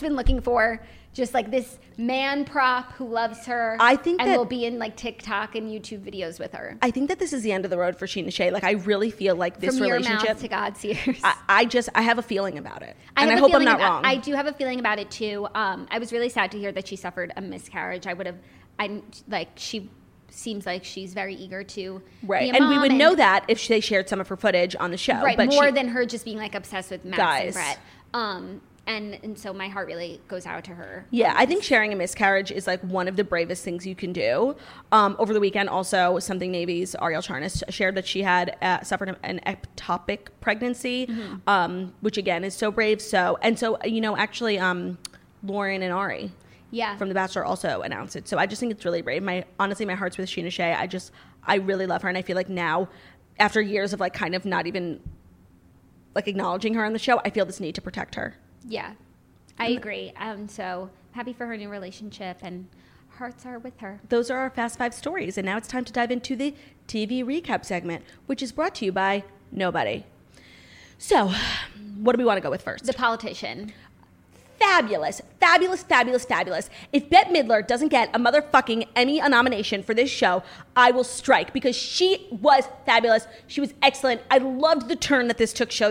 been looking for just like this man prop who loves her. I think and that will be in like TikTok and YouTube videos with her. I think that this is the end of the road for Sheena Shea. Like, I really feel like this From relationship. Your mouth to God's ears. I have a feeling about it, and I have a hope I'm feeling not wrong. I do have a feeling about it too. I was really sad to hear that she suffered a miscarriage. She seems like she's very eager to right, be a and mom, we would know that if they shared some of her footage on the show, right? But more than her just being like obsessed with Max guys. and Brett. And so my heart really goes out to her. Yeah, I think sharing a miscarriage is like one of the bravest things you can do. Over the weekend, also, Something Navy's Ariel Charnas shared that she had suffered an ectopic pregnancy, which again is so brave. Actually, Lauren and Ari from The Bachelor also announced it. So I just think it's really brave. Honestly, my heart's with Sheena Shea. I really love her, and I feel like now, after years of like kind of not even like acknowledging her on the show, I feel this need to protect her. Yeah, I agree. So happy for her new relationship, and hearts are with her. Those are our Fast Five stories, and now it's time to dive into the TV recap segment, which is brought to you by Nobody. So, what do we want to go with first? The Politician. Fabulous, fabulous, fabulous, fabulous. If Bette Midler doesn't get a motherfucking Emmy nomination for this show, I will strike, because she was fabulous. She was excellent. I loved the turn that this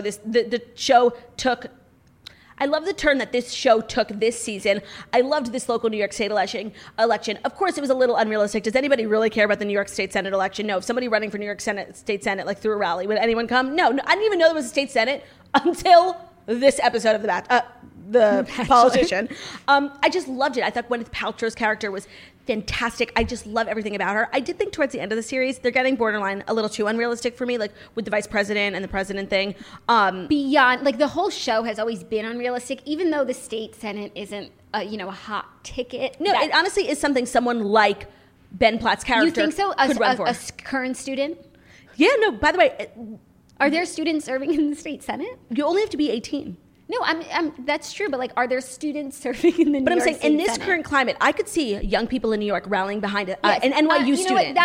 I love the turn that this show took this season. I loved this local New York State election. Of course, it was a little unrealistic. Does anybody really care about the New York State Senate election? No. If somebody running for New York State Senate like threw a rally, would anyone come? No. I didn't even know there was a state Senate until this episode of The Politician. I just loved it. I thought Gwyneth Paltrow's character was fantastic. I just love everything about her. I did think towards the end of the series, they're getting borderline a little too unrealistic for me, like with the vice president and the president thing. Beyond, like, the whole show has always been unrealistic, even though the state Senate isn't, a hot ticket. No, it honestly is something someone like Ben Platt's character could run for. A current student? Yeah, no, by the way. Are there students serving in the state Senate? You only have to be 18. No, that's true, but like, are there students serving in the New York State State in this Senate? current climate, I could see young people in New York rallying behind an NYU student.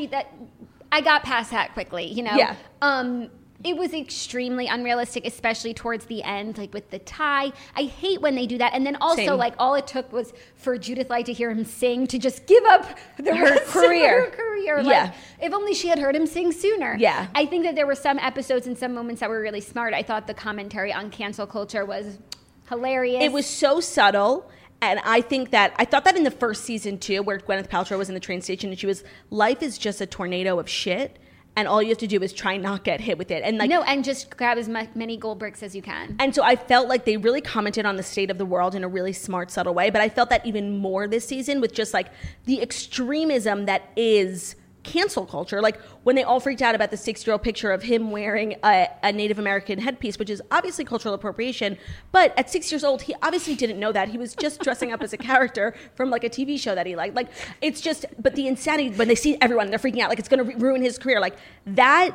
I got past that quickly, Yeah. It was extremely unrealistic, especially towards the end, like with the tie. I hate when they do that. And then also, Same. like, all it took was for Judith Light to hear him sing to just give up her career. Yeah. Like, if only she had heard him sing sooner. Yeah. I think that there were some episodes and some moments that were really smart. I thought the commentary on cancel culture was hilarious. It was so subtle. And I thought that in the first season too, where Gwyneth Paltrow was in the train station and she was, life is just a tornado of shit. And all you have to do is try and not get hit with it. And and just grab as many gold bricks as you can. And so I felt like they really commented on the state of the world in a really smart, subtle way. But I felt that even more this season with just like the extremism that is cancel culture. Like when they all freaked out about the 6-year-old picture of him wearing a Native American headpiece, which is obviously cultural appropriation. But at 6 years old, he obviously didn't know that. He was just dressing up as a character from like a TV show that he liked. Like, it's just, but the insanity when they see everyone, they're freaking out. Like, it's going to ruin his career. Like, that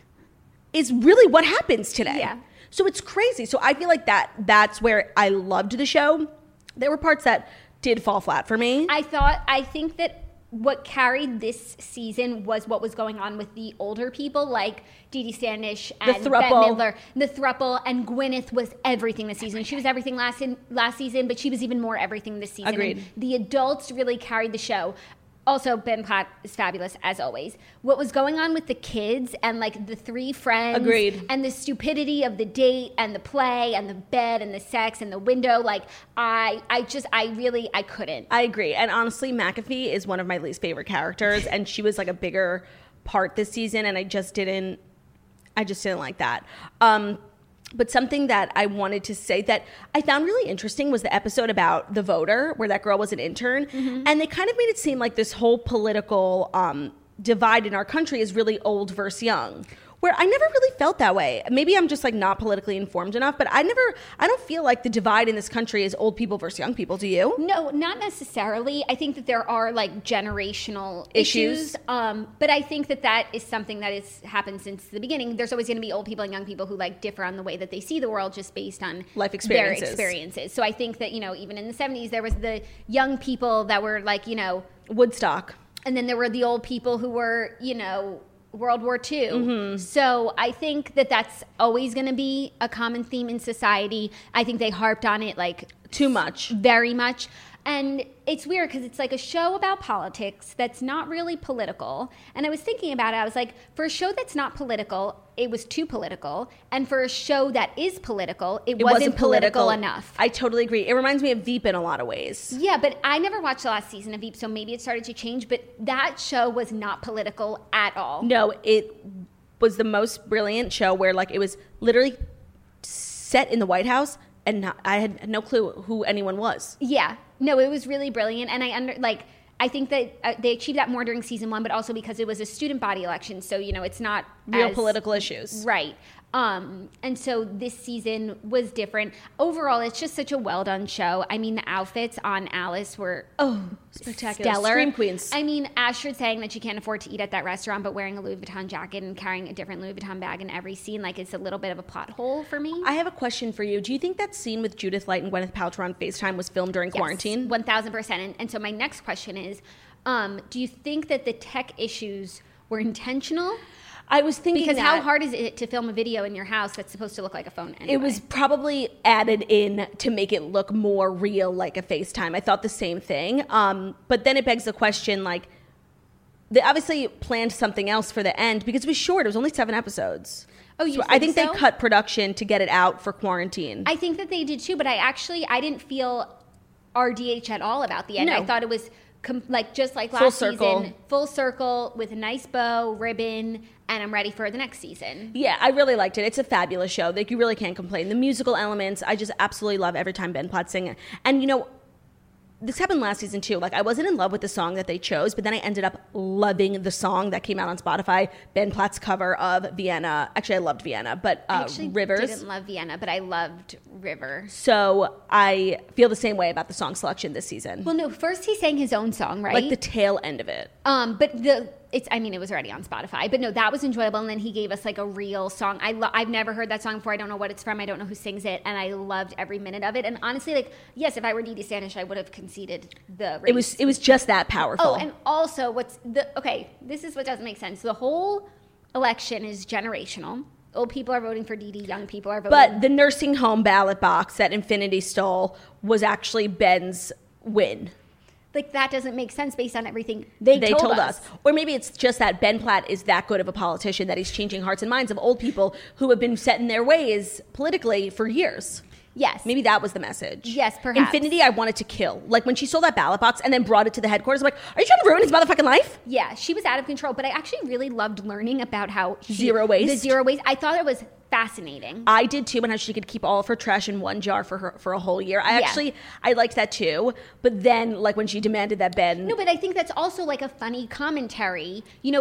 is really what happens today. Yeah. So it's crazy. So I feel like that's where I loved the show. There were parts that did fall flat for me. I think that what carried this season was what was going on with the older people, like Dee Standish and Bette Midler. The throuple, and Gwyneth was everything this season. She was everything last season, but she was even more everything this season. Agreed. And the adults really carried the show. Also, Ben Platt is fabulous, as always. What was going on with the kids and, like, the 3 friends. Agreed. And the stupidity of the date and the play and the bed and the sex and the window. Like, I couldn't. I agree. And honestly, McAfee is one of my least favorite characters. And she was, like, a bigger part this season. And I just didn't like that. But something that I wanted to say that I found really interesting was the episode about the voter, where that girl was an intern. Mm-hmm. And they kind of made it seem like this whole political divide in our country is really old versus young, where I never really felt that way. Maybe I'm just like not politically informed enough, but I don't feel like the divide in this country is old people versus young people. Do you? No, not necessarily. I think that there are like generational issues. But I think that is something that has happened since the beginning. There's always going to be old people and young people who like differ on the way that they see the world just based on life experiences. Their experiences. So I think that, even in the 70s, there was the young people that were like, Woodstock. And then there were the old people who were, World War II. So I think that that's always going to be a common theme in society. I think they harped on it like too much, very much. And it's weird because it's like a show about politics that's not really political. And I was thinking about it. I was like, for a show that's not political, it was too political. And for a show that is political, it wasn't political enough. I totally agree. It reminds me of Veep in a lot of ways. Yeah, but I never watched the last season of Veep, so maybe it started to change. But that show was not political at all. No, it was the most brilliant show where like it was literally set in the White House and I had no clue who anyone was. Yeah. No, it was really brilliant. And I think that they achieved that more during season 1, but also because it was a student body election. So, it's not real political issues. Right. And so this season was different. Overall, it's just such a well done show. I mean, the outfits on Alice were spectacular. Stellar. Scream queens. I mean, Astrid saying that she can't afford to eat at that restaurant, but wearing a Louis Vuitton jacket and carrying a different Louis Vuitton bag in every scene, like it's a little bit of a plot hole for me. I have a question for you. Do you think that scene with Judith Light and Gwyneth Paltrow on FaceTime was filmed during quarantine? 1000%. And so my next question is, do you think that the tech issues were intentional? I was thinking because how hard is it to film a video in your house that's supposed to look like a phone anyway? It was probably added in to make it look more real, like a FaceTime. I thought the same thing. But then it begs the question, like, they obviously planned something else for the end because it was short. It was only 7 episodes. Oh, you think I think so? They cut production to get it out for quarantine. I think that they did too, but I didn't feel RDH at all about the end. No. I thought it was just like last season, full circle with a nice bow, ribbon, and I'm ready for the next season. Yeah, I really liked it. It's a fabulous show. Like, you really can't complain. The musical elements, I just absolutely love every time Ben Platt sings. And this happened last season too. Like, I wasn't in love with the song that they chose, but then I ended up loving the song that came out on Spotify, Ben Platt's cover of Vienna. Actually, I loved Vienna, but Rivers. I didn't love Vienna, but I loved River. So I feel the same way about the song selection this season. Well, no, first he sang his own song, right? Like the tail end of it. But it was already on Spotify, but no, that was enjoyable. And then he gave us like a real song. I've never heard that song before. I don't know what it's from. I don't know who sings it. And I loved every minute of it. And honestly, like, yes, if I were Dee Dee Standish, I would have conceded the race. It was just that powerful. Oh, and also this is what doesn't make sense. The whole election is generational. Old people are voting for Dee Dee, young people are voting. But the nursing home ballot box that Infinity stole was actually Ben's win. Like, that doesn't make sense based on everything they told us. Or maybe it's just that Ben Platt is that good of a politician that he's changing hearts and minds of old people who have been set in their ways politically for years. Yes. Maybe that was the message. Yes, perhaps. Infinity, I wanted to kill. Like, when she stole that ballot box and then brought it to the headquarters, I'm like, are you trying to ruin his motherfucking life? Yeah, she was out of control. But I actually really loved learning about how zero waste. The zero waste. I thought it was fascinating. I did too, and how she could keep all of her trash in one jar for a whole year. I liked that too. But then, like, when she demanded that Ben. No, but I think that's also like a funny commentary.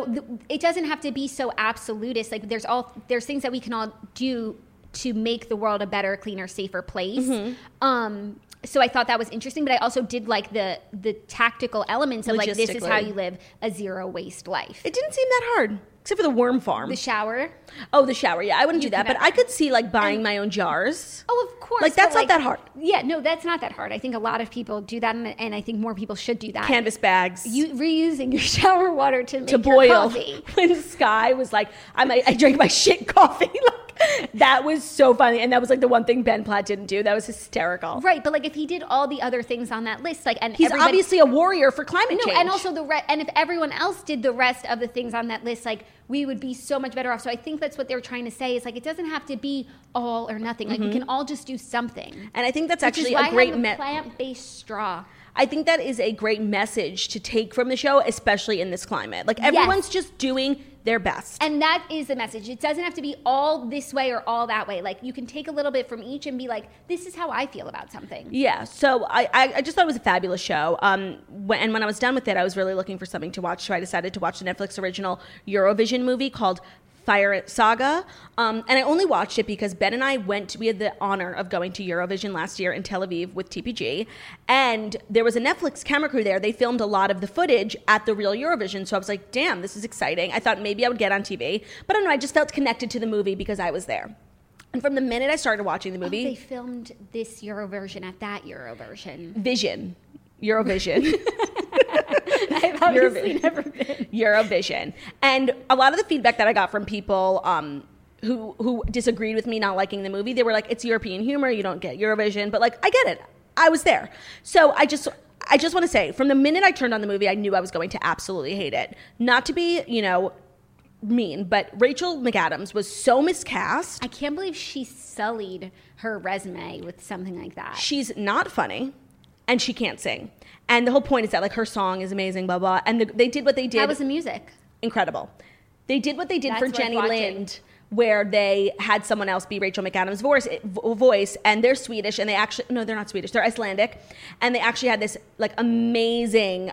It doesn't have to be so absolutist. Like, there's things that we can all do to make the world a better, cleaner, safer place. Mm-hmm. So I thought that was interesting, but I also did like the tactical elements of, like, this is how you live a zero waste life. It didn't seem that hard, except for the worm farm. The shower. Oh, the shower. Yeah, I wouldn't do that, but I could see, like, buying my own jars. Oh, of course. Like, that's not that hard. Yeah, no, that's not that hard. I think a lot of people do that, and I think more people should do that. Canvas bags. Reusing your shower water to make boil. Your coffee. When Sky was like, I drank my shit coffee. That was so funny, and that was like the one thing Ben Platt didn't do. That was hysterical. Right, but like if he did all the other things on that list, like, and he's obviously a warrior for climate change. And also and if everyone else did the rest of the things on that list, like, we would be so much better off. So I think that's what they're trying to say is, like, it doesn't have to be all or nothing. Like, we can all just do something. And I think that's actually a great plant-based straw. I think that is a great message to take from the show, especially in this climate. Like, everyone's just doing their best. And that is the message. It doesn't have to be all this way or all that way. Like, you can take a little bit from each and be like, this is how I feel about something. Yeah. So I just thought it was a fabulous show. And when I was done with it, I was really looking for something to watch. So I decided to watch the Netflix original Eurovision movie called Fire Saga. And I only watched it because Ben and I we had the honor of going to Eurovision last year in Tel Aviv with TPG. And there was a Netflix camera crew there. They filmed a lot of the footage at the real Eurovision. So I was like, damn, this is exciting. I thought maybe I would get on TV. But I don't know, I just felt connected to the movie because I was there. And from the minute I started watching the movie. They filmed this Euroversion at that Euroversion. Eurovision. I've obviously never been. Eurovision. And a lot of the feedback that I got from people who disagreed with me not liking the movie, they were like, it's European humor, you don't get Eurovision. But like, I get it. I was there. So I just want to say, from the minute I turned on the movie, I knew I was going to absolutely hate it. Not to be, mean, but Rachel McAdams was so miscast. I can't believe she sullied her resume with something like that. She's not funny, and she can't sing. And the whole point is that like her song is amazing, blah blah. And they did what they did. How was the music? Incredible. They did what they did for Jenny watching. Lind, where they had someone else be Rachel McAdams' voice, and they're Swedish, and they're not Swedish, they're Icelandic, and they actually had this like amazing,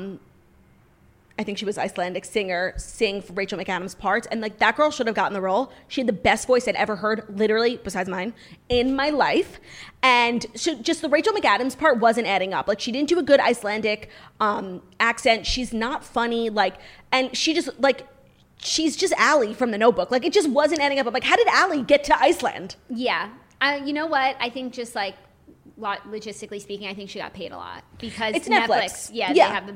I think she was Icelandic singer, sing for Rachel McAdams' parts, and like that girl should have gotten the role. She had the best voice I'd ever heard, literally, besides mine, in my life, and just the Rachel McAdams part wasn't adding up. Like she didn't do a good Icelandic accent. She's not funny, and she just like. She's just Allie from The Notebook. Like, it just wasn't adding up. I'm like, how did Allie get to Iceland? Yeah. You know what? I think just, like, logistically speaking, I think she got paid a lot. Because it's Netflix. Yeah, they have a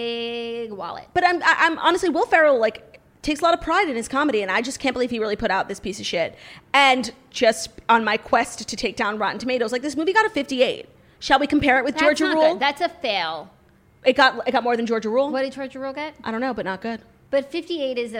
big wallet. But I'm honestly, Will Ferrell, like, takes a lot of pride in his comedy, and I just can't believe he really put out this piece of shit. And just on my quest to take down Rotten Tomatoes, like, this movie got a 58. Shall we compare it with Georgia Rule? Good. That's a fail. It got more than Georgia Rule? What did Georgia Rule get? I don't know, but not good. But 58 is a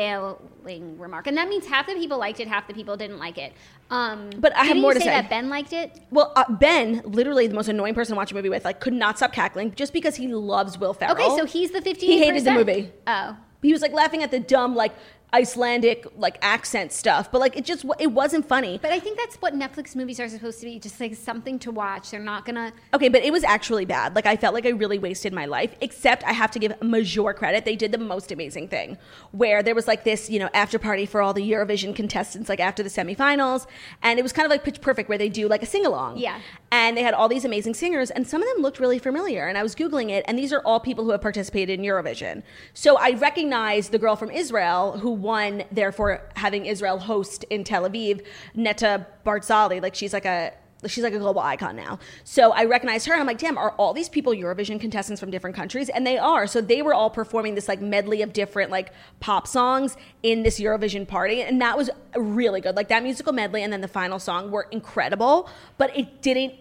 failing remark. And that means half the people liked it, half the people didn't like it. But I have more to say. That Ben liked it? Well, Ben, literally the most annoying person to watch a movie with, like, could not stop cackling just because he loves Will Ferrell. Okay, so he's the 58%. He hated the movie. Oh. He was, like, laughing at the dumb, like, Icelandic, like, accent stuff. But, like, it wasn't funny. But I think that's what Netflix movies are supposed to be, just, like, something to watch. They're not gonna... Okay, but it was actually bad. Like, I felt like I really wasted my life. Except I have to give Major credit. They did the most amazing thing. Where there was, like, this, after party for all the Eurovision contestants, like, after the semifinals. And it was kind of like Pitch Perfect, where they do, like, a sing-along. Yeah. And they had all these amazing singers. And some of them looked really familiar. And I was Googling it. And these are all people who have participated in Eurovision. So I recognized the girl from Israel who won, therefore having Israel host in Tel Aviv, Netta Barzali. Like she's like a global icon now. So I recognized her and I'm like, damn, are all these people Eurovision contestants from different countries? And they are. So they were all performing this like medley of different like pop songs in this Eurovision party. And that was really good. Like that musical medley and then the final song were incredible, but it didn't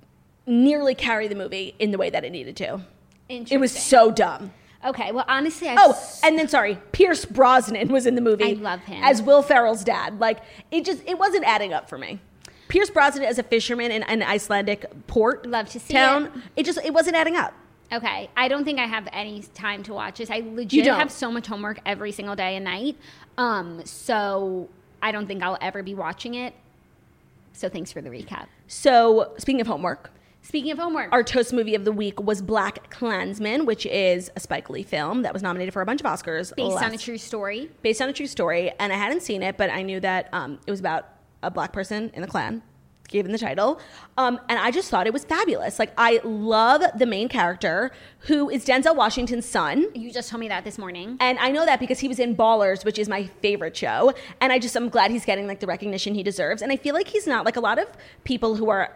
nearly carry the movie in the way that it needed to. It was so dumb. Okay, well, honestly, and then, sorry, Pierce Brosnan was in the movie. I love him. As Will Ferrell's dad. Like, it wasn't adding up for me. Pierce Brosnan as a fisherman in an Icelandic port love to see town. It wasn't adding up. Okay, I don't think I have any time to watch this. I legit have so much homework every single day and night. So I don't think I'll ever be watching it. So thanks for the recap. So, speaking of homework, our Toast movie of the week was Black Klansman, which is a Spike Lee film that was nominated for a bunch of Oscars. Based on a true story. Based on a true story. And I hadn't seen it, but I knew that it was about a black person in the Klan. Gave him the title. And I just thought it was fabulous. Like, I love the main character, who is Denzel Washington's son. You just told me that this morning. And I know that because he was in Ballers, which is my favorite show. And I'm glad he's getting, like, the recognition he deserves. And I feel like he's not, like, a lot of people who are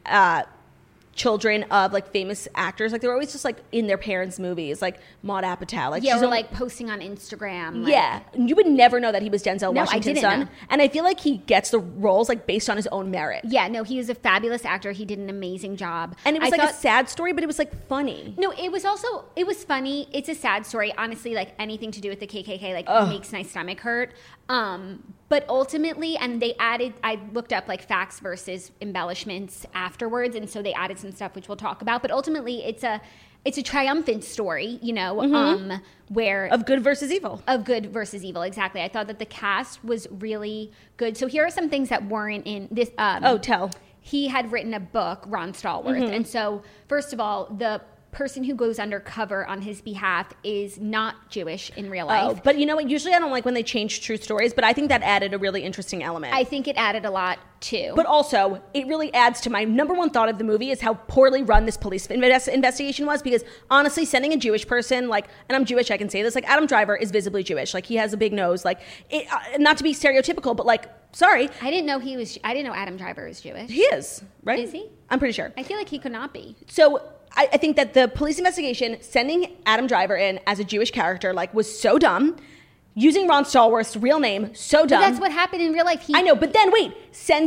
children of like famous actors, like they're always just like in their parents' movies, like Maude Apatow, like she's like posting on Instagram. Like, yeah, you would never know that he was Denzel Washington's son. Know. And I feel like he gets the roles like based on his own merit. Yeah, no, he was a fabulous actor. He did an amazing job. And it was a sad story, but it was like funny. No, it was funny. It's a sad story. Honestly, like anything to do with the KKK, like makes my stomach hurt. But ultimately, and I looked up like facts versus embellishments afterwards, and so they added some stuff which we'll talk about. But ultimately, it's a triumphant story, where of good versus evil. Of good versus evil, exactly. I thought that the cast was really good. So here are some things that weren't in this. Tell. He had written a book, Ron Stallworth, and so first of all, the person who goes undercover on his behalf is not Jewish in real life. But you know what? Usually I don't like when they change true stories, but I think that added a really interesting element. I think it added a lot too. But also, it really adds to my number one thought of the movie is how poorly run this police investigation was, because honestly, sending a Jewish person, like, and I'm Jewish, I can say this, like Adam Driver is visibly Jewish. Like, he has a big nose. Like, not to be stereotypical, but like, sorry. I didn't know Adam Driver is Jewish. He is, right? Is he? I'm pretty sure. I feel like he could not be. So I think that the police investigation, sending Adam Driver in as a Jewish character, like, was so dumb. Using Ron Stallworth's real name, so dumb. But that's what happened in real life. I know, but then wait,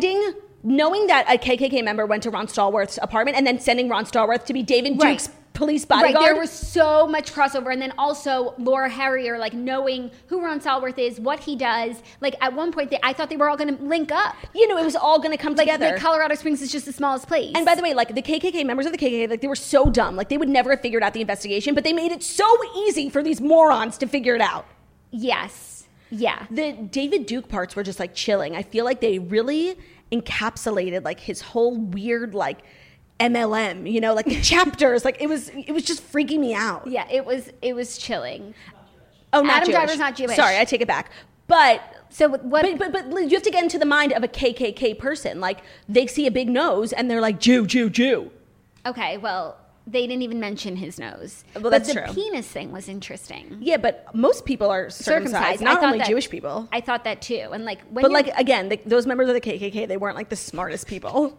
knowing that a KKK member went to Ron Stallworth's apartment and then sending Ron Stallworth to be David Duke's police bodyguard. Right, there was so much crossover. And then also Laura Harrier, like, knowing who Ron Stallworth is, what he does. Like, at one point, I thought they were all going to link up. You know, it was all going to come together. Like, Colorado Springs is just the smallest place. And by the way, like, the KKK, members of the KKK, like, they were so dumb. Like, they would never have figured out the investigation, but they made it so easy for these morons to figure it out. Yes. Yeah. The David Duke parts were just, like, chilling. I feel like they really encapsulated, like, his whole weird, like, MLM, you know, like the chapters. Like, it was just freaking me out. Yeah, it was chilling. Oh, not Adam Jewish. Driver's not Jewish. Sorry, I take it back. But so what? But you have to get into the mind of a KKK person. Like, they see a big nose and they're like, Jew, Jew, Jew. Okay, well, they didn't even mention his nose. Well, that's true. But the penis thing was interesting. Yeah, but most people are circumcised. Not only Jewish people. I thought that too. And like, but like, again, those members of the KKK, they weren't like the smartest people.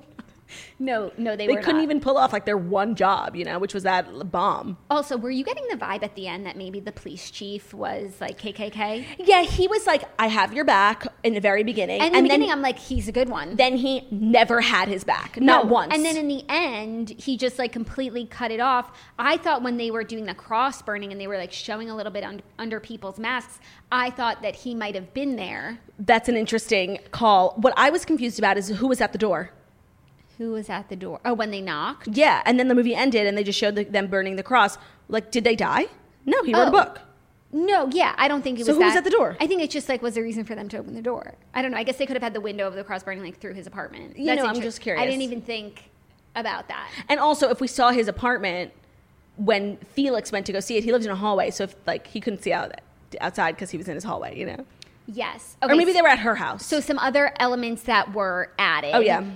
No, they couldn't even pull off like their one job, you know, which was that bomb. Also, were you getting the vibe at the end that maybe the police chief was like KKK? Yeah, he was like, I have your back in the very beginning. And in the beginning, I'm like, he's a good one. Then he never had his back. Not once. And then in the end, he just like completely cut it off. I thought when they were doing the cross burning and they were like showing a little bit under people's masks, I thought that he might have been there. That's an interesting call. What I was confused about is who was at the door. Who was at the door? Oh, when they knocked? Yeah, and then the movie ended and they just showed them burning the cross. Like, did they die? No, he wrote a book. No, yeah, I don't think it was So who was at the door? I think it just like was a reason for them to open the door. I don't know. I guess they could have had the window of the cross burning like through his apartment. You know, I'm just curious. I didn't even think about that. And also, if we saw his apartment when Felix went to go see it, he lived in a hallway, so if like he couldn't see outside because he was in his hallway, you know. Yes. Okay, or maybe they were at her house. So some other elements that were added. Oh yeah.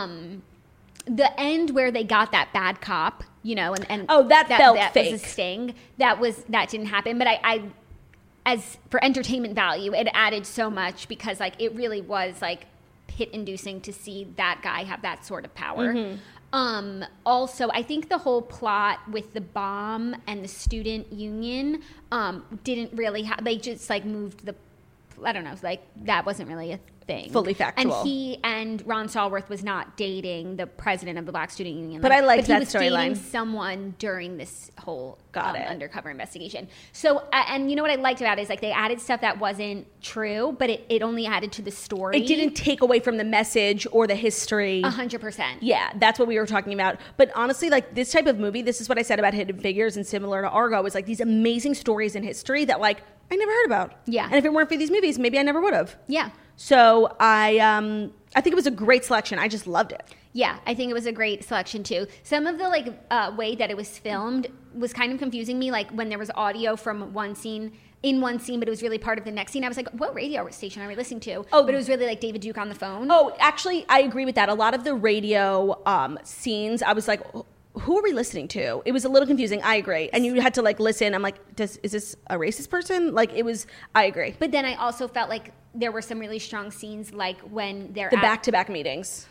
The end where they got that bad cop, you know, and that felt fake. That was a sting. That didn't happen. But I, as for entertainment value, it added so much because like it really was like hit inducing to see that guy have that sort of power. Mm-hmm. Also, I think the whole plot with the bomb and the student union didn't really they just like moved I don't know, like that wasn't really a thing. Fully factual. And he and Ron Stallworth was not dating the president of the Black Student Union. But I liked that storyline. But he was dating someone during this whole undercover investigation. So, and you know what I liked about it is like they added stuff that wasn't true, but it only added to the story. It didn't take away from the message or the history. 100%. Yeah, that's what we were talking about. But honestly, like this type of movie, this is what I said about Hidden Figures and similar to Argo, is like these amazing stories in history that like I never heard about. Yeah. And if it weren't for these movies, maybe I never would have. Yeah. So I think it was a great selection. I just loved it. Yeah, I think it was a great selection too. Some of the like way that it was filmed was kind of confusing me. Like when there was audio from one scene, but it was really part of the next scene. I was like, what radio station are we listening to? Oh, but it was really like David Duke on the phone. Oh, actually, I agree with that. A lot of the radio scenes, I was like, who are we listening to? It was a little confusing. I agree. And you had to like listen. I'm like, is this a racist person? Like it was, I agree. But then I also felt like there were some really strong scenes like when they're the back-to-back meetings.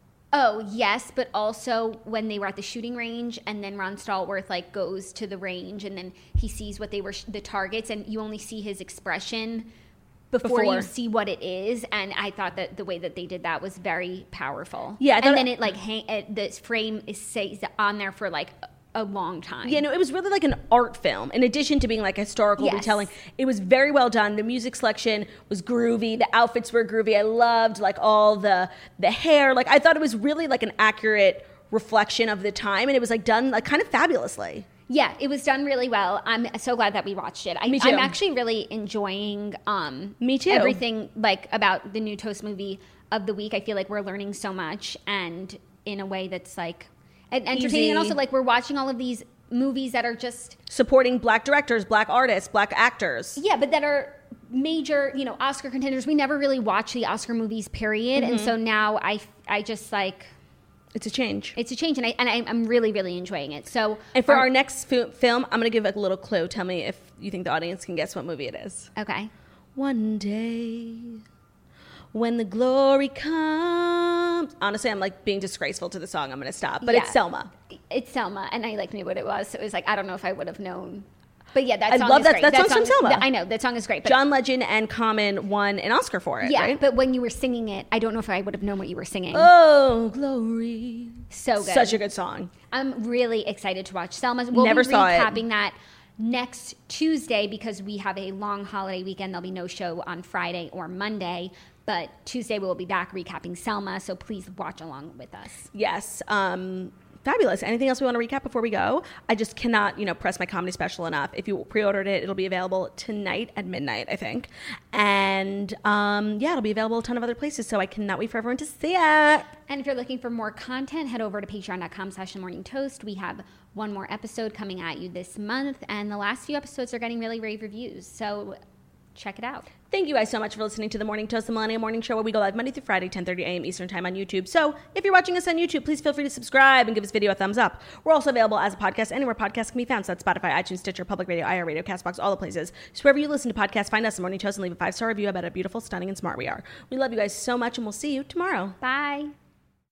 Oh, yes, but also when they were at the shooting range and then Ron Stallworth like goes to the range and then he sees what they were the targets and you only see his expression before you see what it is, and I thought that the way that they did that was very powerful. Yeah, and then it like this frame stays on there for like a long time. Yeah, no, it was really like an art film. In addition to being like a historical retelling, it was very well done. The music selection was groovy. The outfits were groovy. I loved like all the hair. Like I thought it was really like an accurate reflection of the time, and it was like done like kind of fabulously. Yeah, it was done really well. I'm so glad that we watched it. Me too. I'm actually really enjoying Me too. everything like about the new Toast movie of the week. I feel like we're learning so much and in a way that's like entertaining. Easy. And also like we're watching all of these movies that are just supporting Black directors, Black artists, Black actors. Yeah, but that are major, you know, Oscar contenders. We never really watch the Oscar movies, period. Mm-hmm. And so now I just like... It's a change. It's a change, and I'm really, really enjoying it. So, and for our next film, I'm going to give a little clue. Tell me if you think the audience can guess what movie it is. Okay. One day, when the glory comes. Honestly, I'm like being disgraceful to the song. I'm going to stop. But it's Selma. It's Selma, and I like knew what it was, so it was like I don't know if I would have known. But yeah, that song love is that. great. That song's from Selma. I know that song is great. But John Legend and Common won an Oscar for it. Yeah, right? but when you were singing it, I don't know if I would have known what you were singing. Oh, glory! So good, such a good song. I'm really excited to watch Selma. We'll Never be saw it. recapping that next Tuesday because we have a long holiday weekend. There'll be no show on Friday or Monday. But Tuesday we'll be back recapping Selma, so please watch along with us. Yes. Fabulous. Anything else we want to recap before we go? I just cannot, press my comedy special enough. If you pre-ordered it, it'll be available tonight at midnight, I think. And it'll be available a ton of other places, so I cannot wait for everyone to see it. And if you're looking for more content, head over to patreon.com/themorningtoast. We have one more episode coming at you this month, and the last few episodes are getting really rave reviews, so check it out. Thank you guys so much for listening to The Morning Toast, the Millennial Morning Show, where we go live Monday through Friday, 10:30 a.m. Eastern Time on YouTube. So if you're watching us on YouTube, please feel free to subscribe and give this video a thumbs up. We're also available as a podcast anywhere podcasts can be found. So that's Spotify, iTunes, Stitcher, Public Radio, iHeartRadio, CastBox, all the places. So wherever you listen to podcasts, find us, The Morning Toast, and leave a 5-star review about how beautiful, stunning, and smart we are. We love you guys so much, and we'll see you tomorrow. Bye.